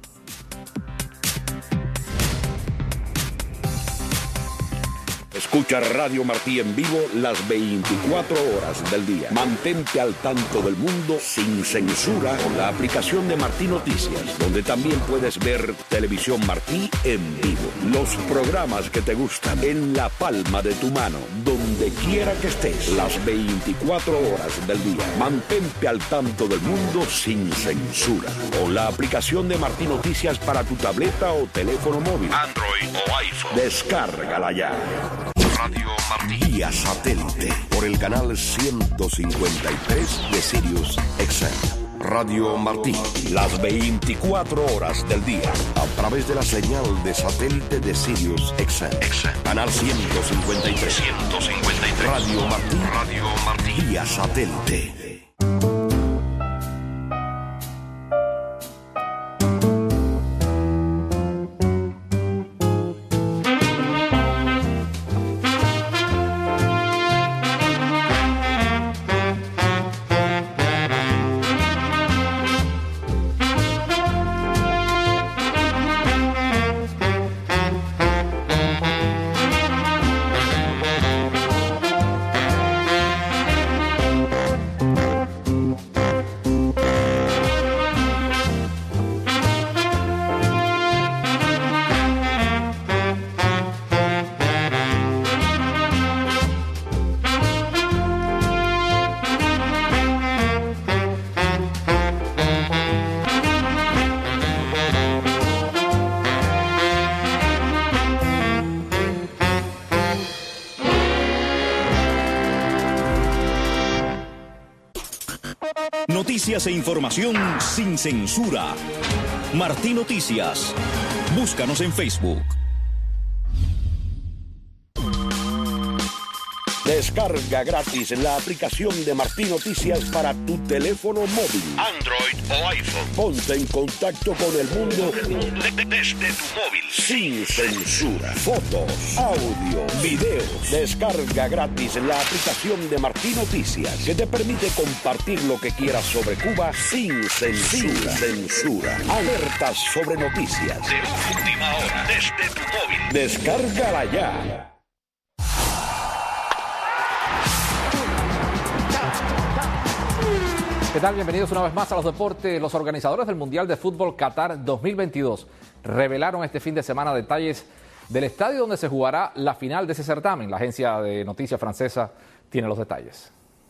Escucha Radio Martí en vivo las veinticuatro horas del día. Mantente al tanto del mundo sin censura con la aplicación de Martí Noticias, donde también puedes ver Televisión Martí en vivo. Los programas que te gustan en la palma de tu mano, donde quiera que estés, las veinticuatro horas del día. Mantente al tanto del mundo sin censura con la aplicación de Martí Noticias para tu tableta o teléfono móvil, Android o iPhone. Descárgala ya. Radio Martí. Vía satélite por el canal ciento cincuenta y tres de Sirius X M. Radio Martí, las veinticuatro horas del día, a través de la señal de satélite de Sirius X M. Canal ciento cincuenta y tres. ciento cincuenta y tres. Radio Martí. Radio Martí. Vía satélite. Noticias e información sin censura. Martín Noticias. Búscanos en Facebook. Descarga gratis la aplicación de Martín Noticias para tu teléfono móvil, Android o iPhone. Ponte en contacto con el mundo desde tu móvil, sin censura. Fotos, audio, videos. Descarga gratis la aplicación de Martín Noticias, que te permite compartir lo que quieras sobre Cuba sin censura. Sin censura. Alertas sobre noticias de última hora desde tu móvil. Descárgala ya. ¿Qué tal? Bienvenidos una vez más a los deportes. Los organizadores del Mundial de Fútbol Qatar dos mil veintidós revelaron este fin de semana detalles del estadio donde se jugará la final de ese certamen. La agencia de noticias francesa tiene los detalles.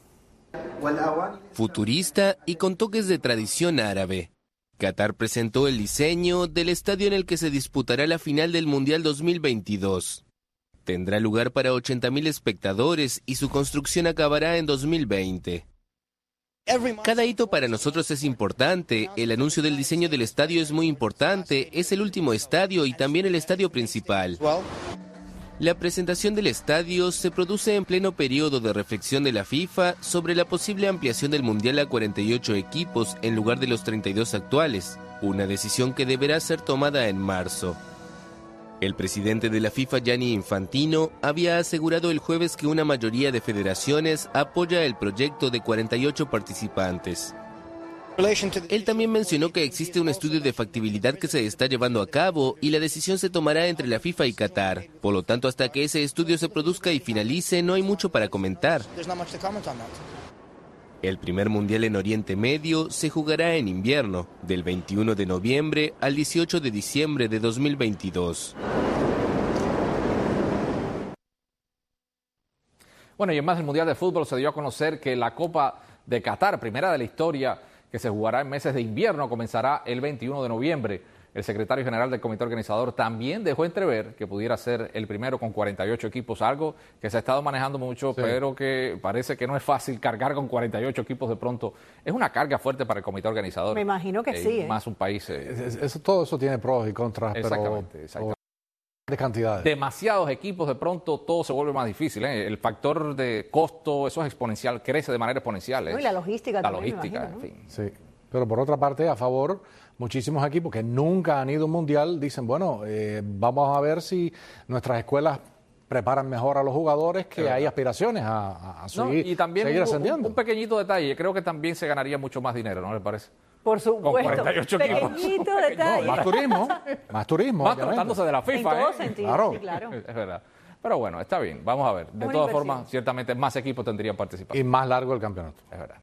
Futurista y con toques de tradición árabe, Qatar presentó el diseño del estadio en el que se disputará la final del Mundial dos mil veintidós. Tendrá lugar para ochenta mil espectadores y su construcción acabará en dos mil veinte. Cada hito para nosotros es importante. El anuncio del diseño del estadio es muy importante. Es el último estadio y también el estadio principal. La presentación del estadio se produce en pleno periodo de reflexión de la FIFA sobre la posible ampliación del Mundial a cuarenta y ocho equipos en lugar de los treinta y dos actuales, una decisión que deberá ser tomada en marzo. El presidente de la FIFA, Gianni Infantino, había asegurado el jueves que una mayoría de federaciones apoya el proyecto de cuarenta y ocho participantes. Él también mencionó que existe un estudio de factibilidad que se está llevando a cabo y la decisión se tomará entre la FIFA y Qatar. Por lo tanto, hasta que ese estudio se produzca y finalice, no hay mucho para comentar. El primer mundial en Oriente Medio se jugará en invierno, del veintiuno de noviembre al dieciocho de diciembre de dos mil veintidós. Bueno, y en más del Mundial de Fútbol se dio a conocer que la Copa de Qatar, primera de la historia, que se jugará en meses de invierno, comenzará el veintiuno de noviembre. El secretario general del comité organizador también dejó entrever que pudiera ser el primero con cuarenta y ocho equipos, algo que se ha estado manejando mucho, sí, pero que parece que no es fácil cargar con cuarenta y ocho equipos de pronto. Es una carga fuerte para el comité organizador. Me imagino que eh, sí. ¿eh? Más un país. Eh, es, es, todo eso tiene pros y contras, exactamente, pero exactamente. de cantidades. Demasiados equipos, de pronto todo se vuelve más difícil. ¿eh? El factor de costo, eso es exponencial, crece de manera exponencial. ¿eh? No, y la logística la también, logística, me imagino, ¿no? en fin. Sí. Pero por otra parte, a favor, muchísimos equipos que nunca han ido a un mundial dicen, bueno, eh, vamos a ver si nuestras escuelas preparan mejor a los jugadores, que hay aspiraciones a, a seguir, no, y también seguir un, ascendiendo. Un pequeñito detalle, creo que también se ganaría mucho más dinero, ¿no le parece? Por supuesto, con cuarenta y ocho pequeñito equipos. detalle. No, más turismo, más turismo. Más tratándose de la FIFA. En todo ¿eh? sentido, claro. sí, claro. Es verdad. Pero bueno, está bien, vamos a ver. De Una todas inversión. formas, ciertamente más equipos tendrían participación. Y más largo el campeonato. Es verdad.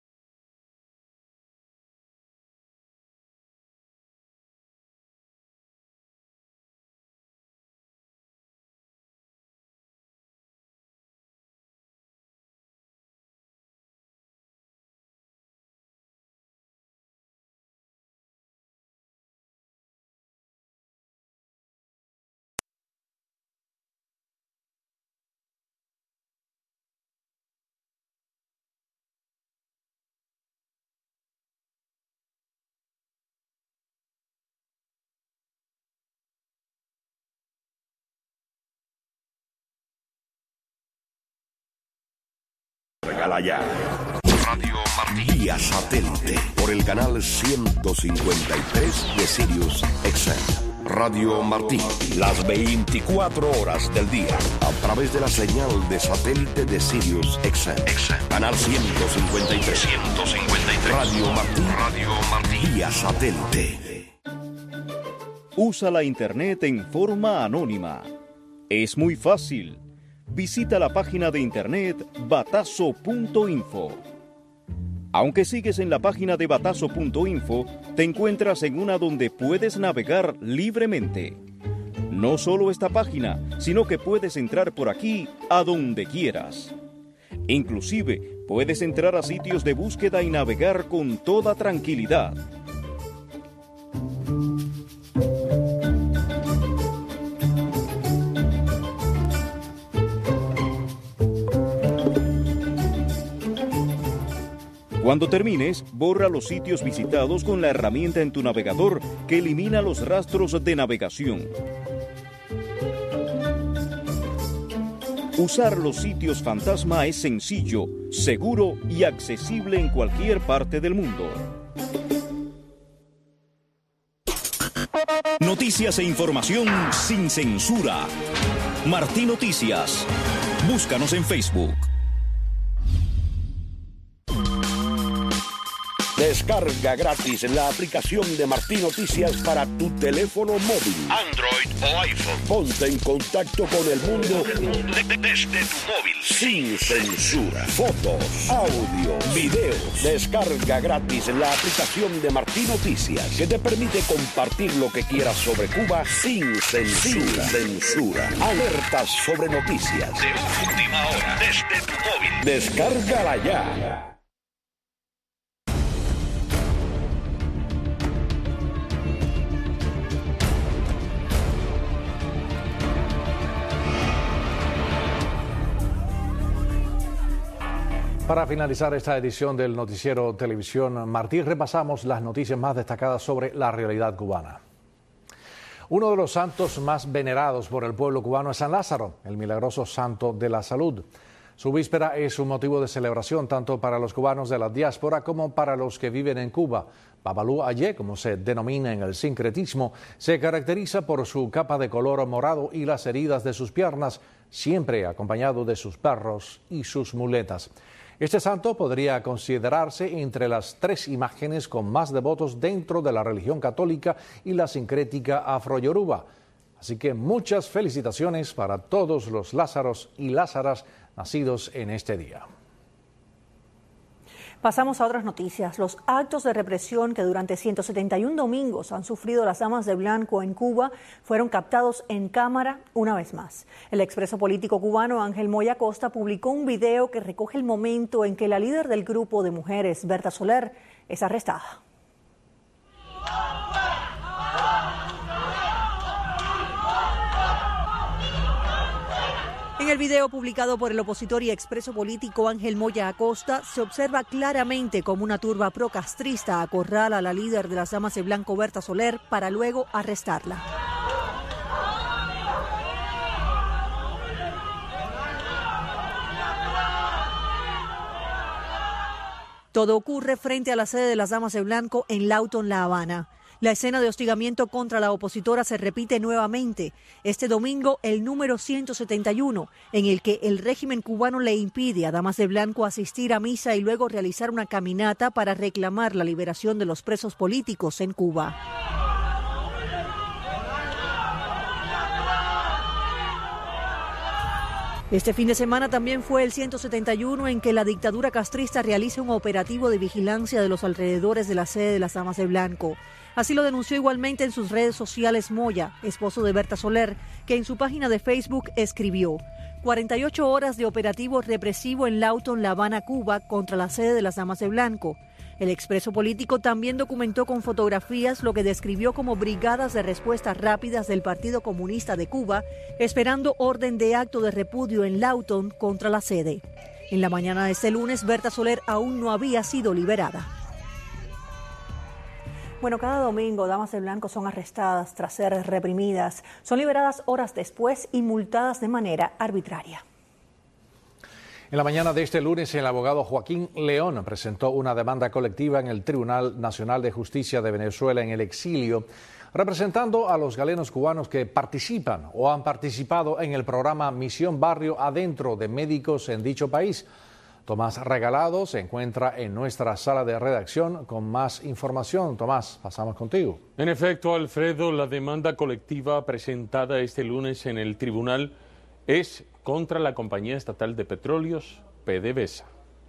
Regala ya. Radio Martí. Vía satélite por el canal ciento cincuenta y tres de Sirius X M. Radio Martí. Las veinticuatro horas del día. A través de la señal de satélite de Sirius X M. Canal ciento cincuenta y tres. ciento cincuenta y tres. Radio Martí. Radio Martí. Vía satélite. Usa la internet en forma anónima. Es muy fácil. Visita la página de internet batazo punto info. Aunque sigues en la página de batazo punto info, te encuentras en una donde puedes navegar libremente. No solo esta página, sino que puedes entrar por aquí a donde quieras. Inclusive, puedes entrar a sitios de búsqueda y navegar con toda tranquilidad. Cuando termines, borra los sitios visitados con la herramienta en tu navegador que elimina los rastros de navegación. Usar los sitios fantasma es sencillo, seguro y accesible en cualquier parte del mundo. Noticias e información sin censura. Martín Noticias. Búscanos en Facebook. Descarga gratis la aplicación de Martín Noticias para tu teléfono móvil, Android o iPhone. Ponte en contacto con el mundo desde tu móvil, sin censura. Fotos, audio, videos. Descarga gratis la aplicación de Martín Noticias, que te permite compartir lo que quieras sobre Cuba sin censura. Sin censura. Alertas sobre noticias de última hora desde tu móvil. Descárgala ya. Para finalizar esta edición del noticiero Televisión Martí, repasamos las noticias más destacadas sobre la realidad cubana. Uno de los santos más venerados por el pueblo cubano es San Lázaro, el milagroso santo de la salud. Su víspera es un motivo de celebración tanto para los cubanos de la diáspora como para los que viven en Cuba. Babalú Ayé, como se denomina en el sincretismo, se caracteriza por su capa de color morado y las heridas de sus piernas, siempre acompañado de sus perros y sus muletas. Este santo podría considerarse entre las tres imágenes con más devotos dentro de la religión católica y la sincrética afro-yoruba. Así que muchas felicitaciones para todos los Lázaros y Lázaras nacidos en este día. Pasamos a otras noticias. Los actos de represión que durante ciento setenta y uno domingos han sufrido las damas de blanco en Cuba fueron captados en cámara una vez más. El expreso político cubano Ángel Moya Acosta publicó un video que recoge el momento en que la líder del grupo de mujeres, Berta Soler, es arrestada. En el video publicado por el opositor y expreso político Ángel Moya Acosta, se observa claramente cómo una turba procastrista acorrala a la líder de las damas de blanco, Berta Soler, para luego arrestarla. Todo ocurre frente a la sede de las damas de blanco en Lawton, La Habana. La escena de hostigamiento contra la opositora se repite nuevamente. Este domingo, el número ciento setenta y uno, en el que el régimen cubano le impide a damas de blanco asistir a misa y luego realizar una caminata para reclamar la liberación de los presos políticos en Cuba. Este fin de semana también fue el ciento setenta y uno en que la dictadura castrista realiza un operativo de vigilancia de los alrededores de la sede de las damas de blanco. Así lo denunció igualmente en sus redes sociales Moya, esposo de Berta Soler, que en su página de Facebook escribió: cuarenta y ocho horas de operativo represivo en Lawton, La Habana, Cuba, contra la sede de las damas de blanco. El expreso político también documentó con fotografías lo que describió como brigadas de respuestas rápidas del Partido Comunista de Cuba, esperando orden de acto de repudio en Lawton contra la sede. En la mañana de este lunes, Berta Soler aún no había sido liberada. Bueno, cada domingo damas de blanco son arrestadas tras ser reprimidas. Son liberadas horas después y multadas de manera arbitraria. En la mañana de este lunes, el abogado Joaquín León presentó una demanda colectiva en el Tribunal Nacional de Justicia de Venezuela en el exilio, representando a los galenos cubanos que participan o han participado en el programa Misión Barrio Adentro de médicos en dicho país. Tomás Regalado se encuentra en nuestra sala de redacción con más información. Tomás, pasamos contigo. En efecto, Alfredo, la demanda colectiva presentada este lunes en el tribunal es contra la Compañía Estatal de Petróleos, PDVSA.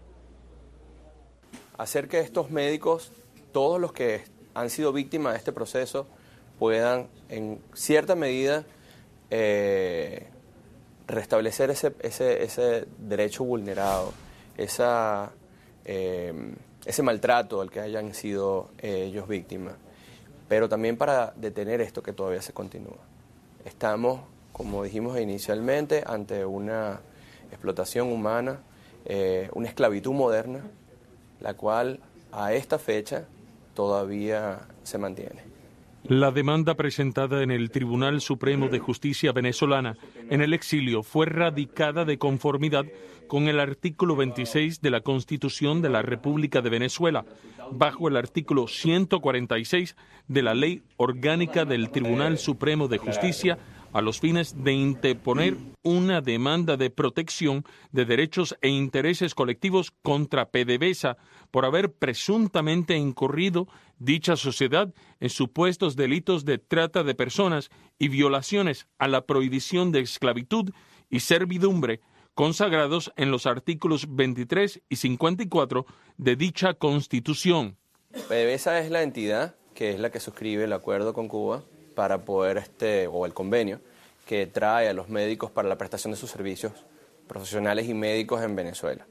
Hacer que estos médicos, todos los que han sido víctimas de este proceso, puedan en cierta medida eh, restablecer ese, ese, ese derecho vulnerado, esa, eh, ese maltrato al que hayan sido eh, ellos víctimas, pero también para detener esto que todavía se continúa. Estamos, como dijimos inicialmente, ante una explotación humana, eh, una esclavitud moderna, la cual a esta fecha todavía se mantiene. La demanda presentada en el Tribunal Supremo de Justicia venezolana en el exilio fue radicada de conformidad con el artículo veintiséis de la Constitución de la República de Venezuela, bajo el artículo ciento cuarenta y seis de la Ley Orgánica del Tribunal Supremo de Justicia, a los fines de interponer una demanda de protección de derechos e intereses colectivos contra PDVSA por haber presuntamente incurrido dicha sociedad en supuestos delitos de trata de personas y violaciones a la prohibición de esclavitud y servidumbre consagrados en los artículos veintitrés y cincuenta y cuatro de dicha Constitución. PDVSA es la entidad que es la que suscribe el acuerdo con Cuba para poder, este, o el convenio, que trae a los médicos para la prestación de sus servicios profesionales y médicos en Venezuela.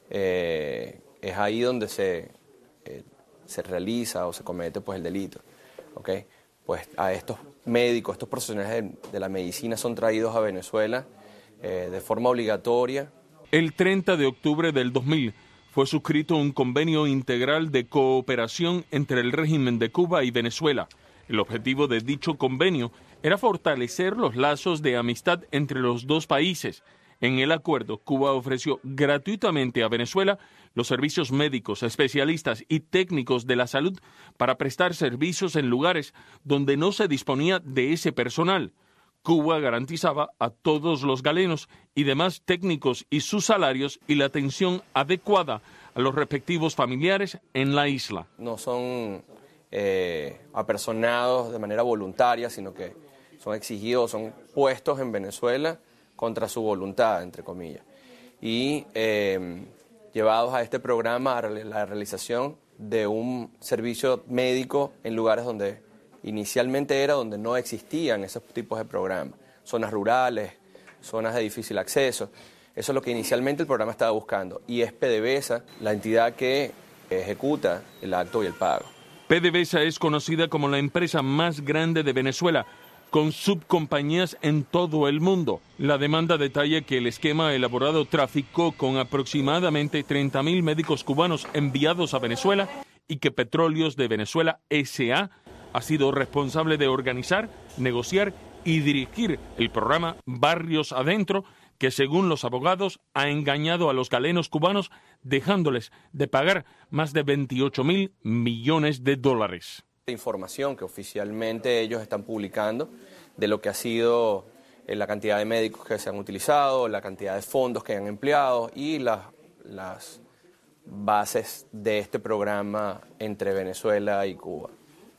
Eh, es ahí donde se, eh, se realiza o se comete pues, el delito. ¿Okay? Pues a estos médicos, estos profesionales de, de la medicina son traídos a Venezuela eh, de forma obligatoria. El treinta de octubre del dos mil fue suscrito un convenio integral de cooperación entre el régimen de Cuba y Venezuela. El objetivo de dicho convenio era fortalecer los lazos de amistad entre los dos países. En el acuerdo, Cuba ofreció gratuitamente a Venezuela los servicios médicos, especialistas y técnicos de la salud para prestar servicios en lugares donde no se disponía de ese personal. Cuba garantizaba a todos los galenos y demás técnicos y sus salarios y la atención adecuada a los respectivos familiares en la isla. No son eh, apersonados de manera voluntaria, sino que son exigidos, son puestos en Venezuela contra su voluntad, entre comillas, y eh, llevados a este programa a la realización de un servicio médico en lugares donde inicialmente era donde no existían esos tipos de programas, zonas rurales, zonas de difícil acceso. Eso es lo que inicialmente el programa estaba buscando, y es PDVSA la entidad que ejecuta el acto y el pago. PDVSA es conocida como la empresa más grande de Venezuela, con subcompañías en todo el mundo. La demanda detalla que el esquema elaborado traficó con aproximadamente treinta mil médicos cubanos enviados a Venezuela y que Petróleos de Venezuela S A ha sido responsable de organizar, negociar y dirigir el programa Barrios Adentro, que según los abogados ha engañado a los galenos cubanos dejándoles de pagar más de veintiocho mil millones de dólares. Información que oficialmente ellos están publicando de lo que ha sido la cantidad de médicos que se han utilizado, la cantidad de fondos que han empleado y las, las bases de este programa entre Venezuela y Cuba.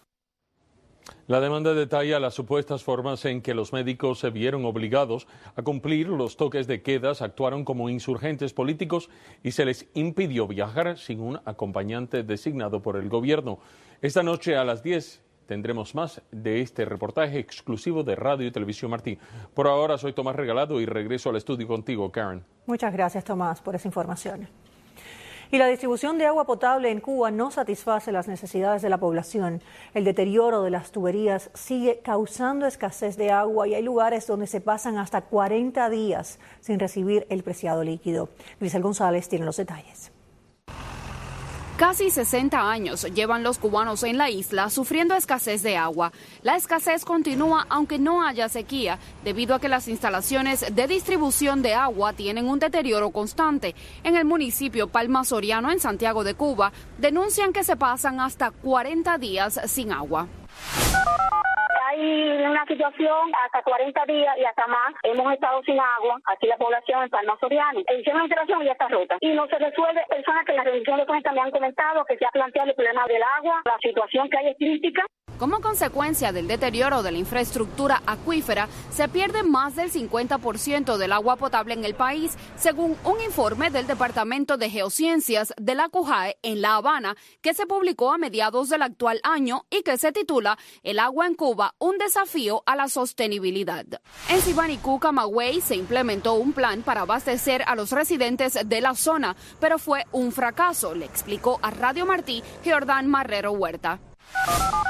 La demanda detalla las supuestas formas en que los médicos se vieron obligados a cumplir los toques de queda, actuaron como insurgentes políticos y se les impidió viajar sin un acompañante designado por el gobierno. Esta noche a las diez tendremos más de este reportaje exclusivo de Radio y Televisión Martí. Por ahora soy Tomás Regalado y regreso al estudio contigo, Karen. Muchas gracias, Tomás, por esa información. Y la distribución de agua potable en Cuba no satisface las necesidades de la población. El deterioro de las tuberías sigue causando escasez de agua y hay lugares donde se pasan hasta cuarenta días sin recibir el preciado líquido. Grisel González tiene los detalles. Casi sesenta años llevan los cubanos en la isla sufriendo escasez de agua. La escasez continúa aunque no haya sequía, debido a que las instalaciones de distribución de agua tienen un deterioro constante. En el municipio Palma Soriano, en Santiago de Cuba, denuncian que se pasan hasta cuarenta días sin agua. Hay una situación hasta cuarenta días y hasta más. Hemos estado sin agua, aquí la población en Palma Soriano. El sistema de instalación ya está rota y no se resuelve. Personas que en la revisión de cuentas me han comentado que se ha planteado el problema del agua, la situación que hay es crítica. Como consecuencia del deterioro de la infraestructura acuífera, se pierde más del cincuenta por ciento del agua potable en el país, según un informe del Departamento de Geociencias de la CUJAE en La Habana, que se publicó a mediados del actual año y que se titula El agua en Cuba, un desafío a la sostenibilidad. En Sibanicú, Camagüey, se implementó un plan para abastecer a los residentes de la zona, pero fue un fracaso, le explicó a Radio Martí Jordán Marrero Huerta.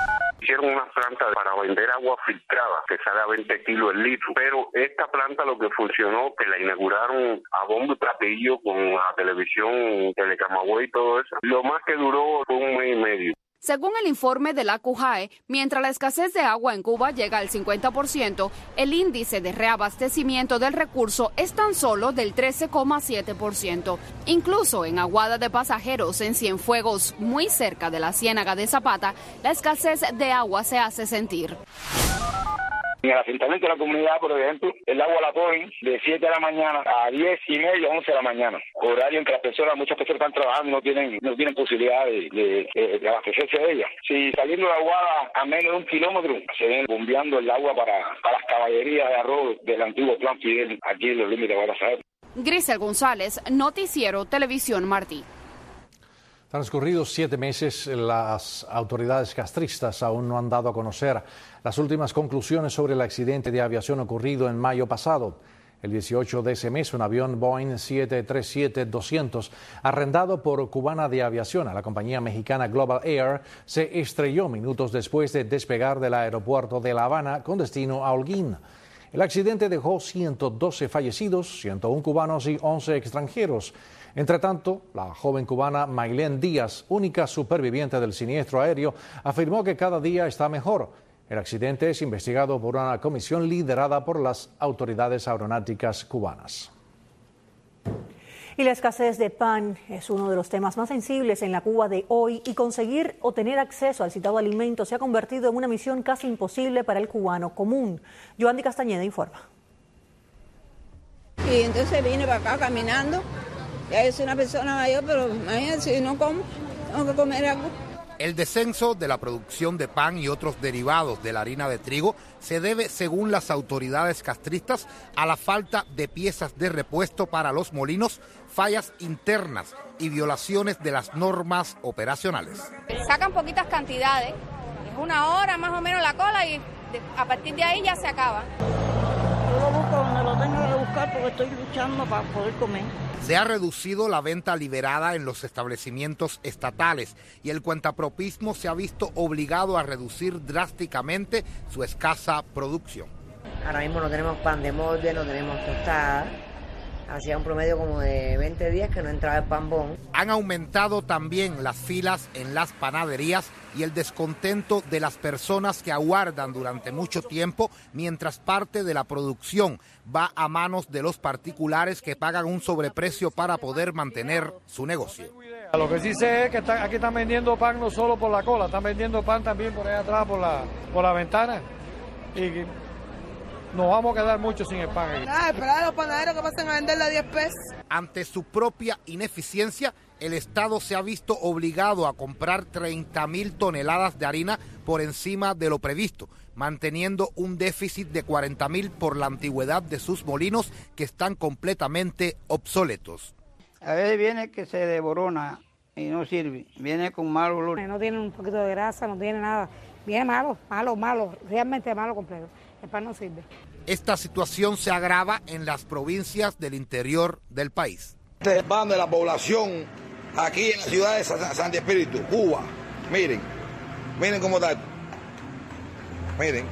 hicieron una planta para vender agua filtrada que sale a veinte kilos el litro, pero esta planta lo que funcionó, que la inauguraron a bombo y platillo con la televisión, Telecamagüey y todo eso, lo más que duró fue un mes y medio. Según el informe de la CUJAE, mientras la escasez de agua en Cuba llega al cincuenta por ciento, el índice de reabastecimiento del recurso es tan solo del trece coma siete por ciento. Incluso en Aguada de Pasajeros, en Cienfuegos, muy cerca de la Ciénaga de Zapata, la escasez de agua se hace sentir. En el asentamiento de la comunidad, por ejemplo, el agua la ponen de siete de la mañana a diez y media, once de la mañana. Horario en que las personas, muchas personas están trabajando y no tienen, no tienen posibilidad de, de, de, de abastecerse de ella. Si saliendo de Aguada a menos de un kilómetro, se ven bombeando el agua para, para las caballerías de arroz del antiguo Plan Fidel, aquí en los límites de Guadalajara. Grisel González, Noticiero Televisión Martí. Transcurridos siete meses, las autoridades castristas aún no han dado a conocer las últimas conclusiones sobre el accidente de aviación ocurrido en mayo pasado. El dieciocho de ese mes, un avión Boeing siete tres siete doscientos, arrendado por Cubana de Aviación a la compañía mexicana Global Air, se estrelló minutos después de despegar del aeropuerto de La Habana con destino a Holguín. El accidente dejó ciento doce fallecidos, ciento uno cubanos y once extranjeros. Entre tanto, la joven cubana Maylén Díaz, única superviviente del siniestro aéreo, afirmó que cada día está mejor. El accidente es investigado por una comisión liderada por las autoridades aeronáuticas cubanas. Y la escasez de pan es uno de los temas más sensibles en la Cuba de hoy, y conseguir o tener acceso al citado alimento se ha convertido en una misión casi imposible para el cubano común. Yoandi Castañeda informa. Y entonces vine para acá caminando. Ya yo soy una persona mayor, pero imagínense, si no como, tengo que comer algo. El descenso de la producción de pan y otros derivados de la harina de trigo se debe, según las autoridades castristas, a la falta de piezas de repuesto para los molinos, fallas internas y violaciones de las normas operacionales. Sacan poquitas cantidades, es una hora más o menos la cola y a partir de ahí ya se acaba. Yo lo busco donde lo tengo que buscar porque estoy luchando para poder comer. Se ha reducido la venta liberada en los establecimientos estatales y el cuentapropismo se ha visto obligado a reducir drásticamente su escasa producción. Ahora mismo no tenemos pan de molde, no tenemos tostada. Hacía un promedio como de veinte días que no entraba el pan bon. Han aumentado también las filas en las panaderías y el descontento de las personas que aguardan durante mucho tiempo mientras parte de la producción va a manos de los particulares que pagan un sobreprecio para poder mantener su negocio. Lo que sí sé es que está, aquí están vendiendo pan no solo por la cola, están vendiendo pan también por ahí atrás, por la, por la ventana. Y nos vamos a quedar mucho sin el pan aquí. Ah, esperar a los panaderos que pasen a venderle a diez pesos. Ante su propia ineficiencia, el Estado se ha visto obligado a comprar treinta mil toneladas de harina por encima de lo previsto, manteniendo un déficit de cuarenta mil por la antigüedad de sus molinos que están completamente obsoletos. A veces viene que se devorona y no sirve, viene con mal olor. No tiene un poquito de grasa, no tiene nada. Viene malo, malo, malo, realmente malo completo. El pan no sirve. Esta situación se agrava en las provincias del interior del país. Este pan de la población aquí en la ciudad de Santi Espíritu, Cuba. Miren, miren cómo está. Miren.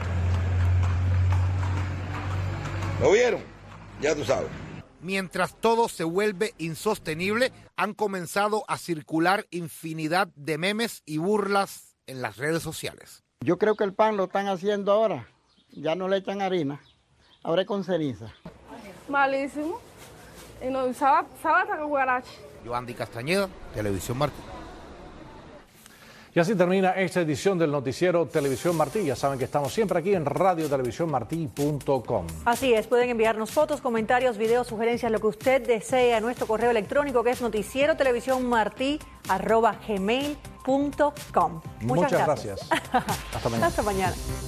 ¿Lo vieron? Ya tú sabes. Mientras todo se vuelve insostenible, han comenzado a circular infinidad de memes y burlas en las redes sociales. Yo creo que el pan lo están haciendo ahora. Ya no le echan harina, ahora es con ceniza. Malísimo. Y no usaba hasta con guarache. Yoandi Castañeda, Televisión Martí. Y así termina esta edición del noticiero Televisión Martí. Ya saben que estamos siempre aquí en radio televisión martí punto com. Así es, pueden enviarnos fotos, comentarios, videos, sugerencias, lo que usted desee a nuestro correo electrónico, que es noticiero televisión martí arroba gmail punto com. Muchas, Muchas gracias. gracias. Hasta mañana. Hasta mañana.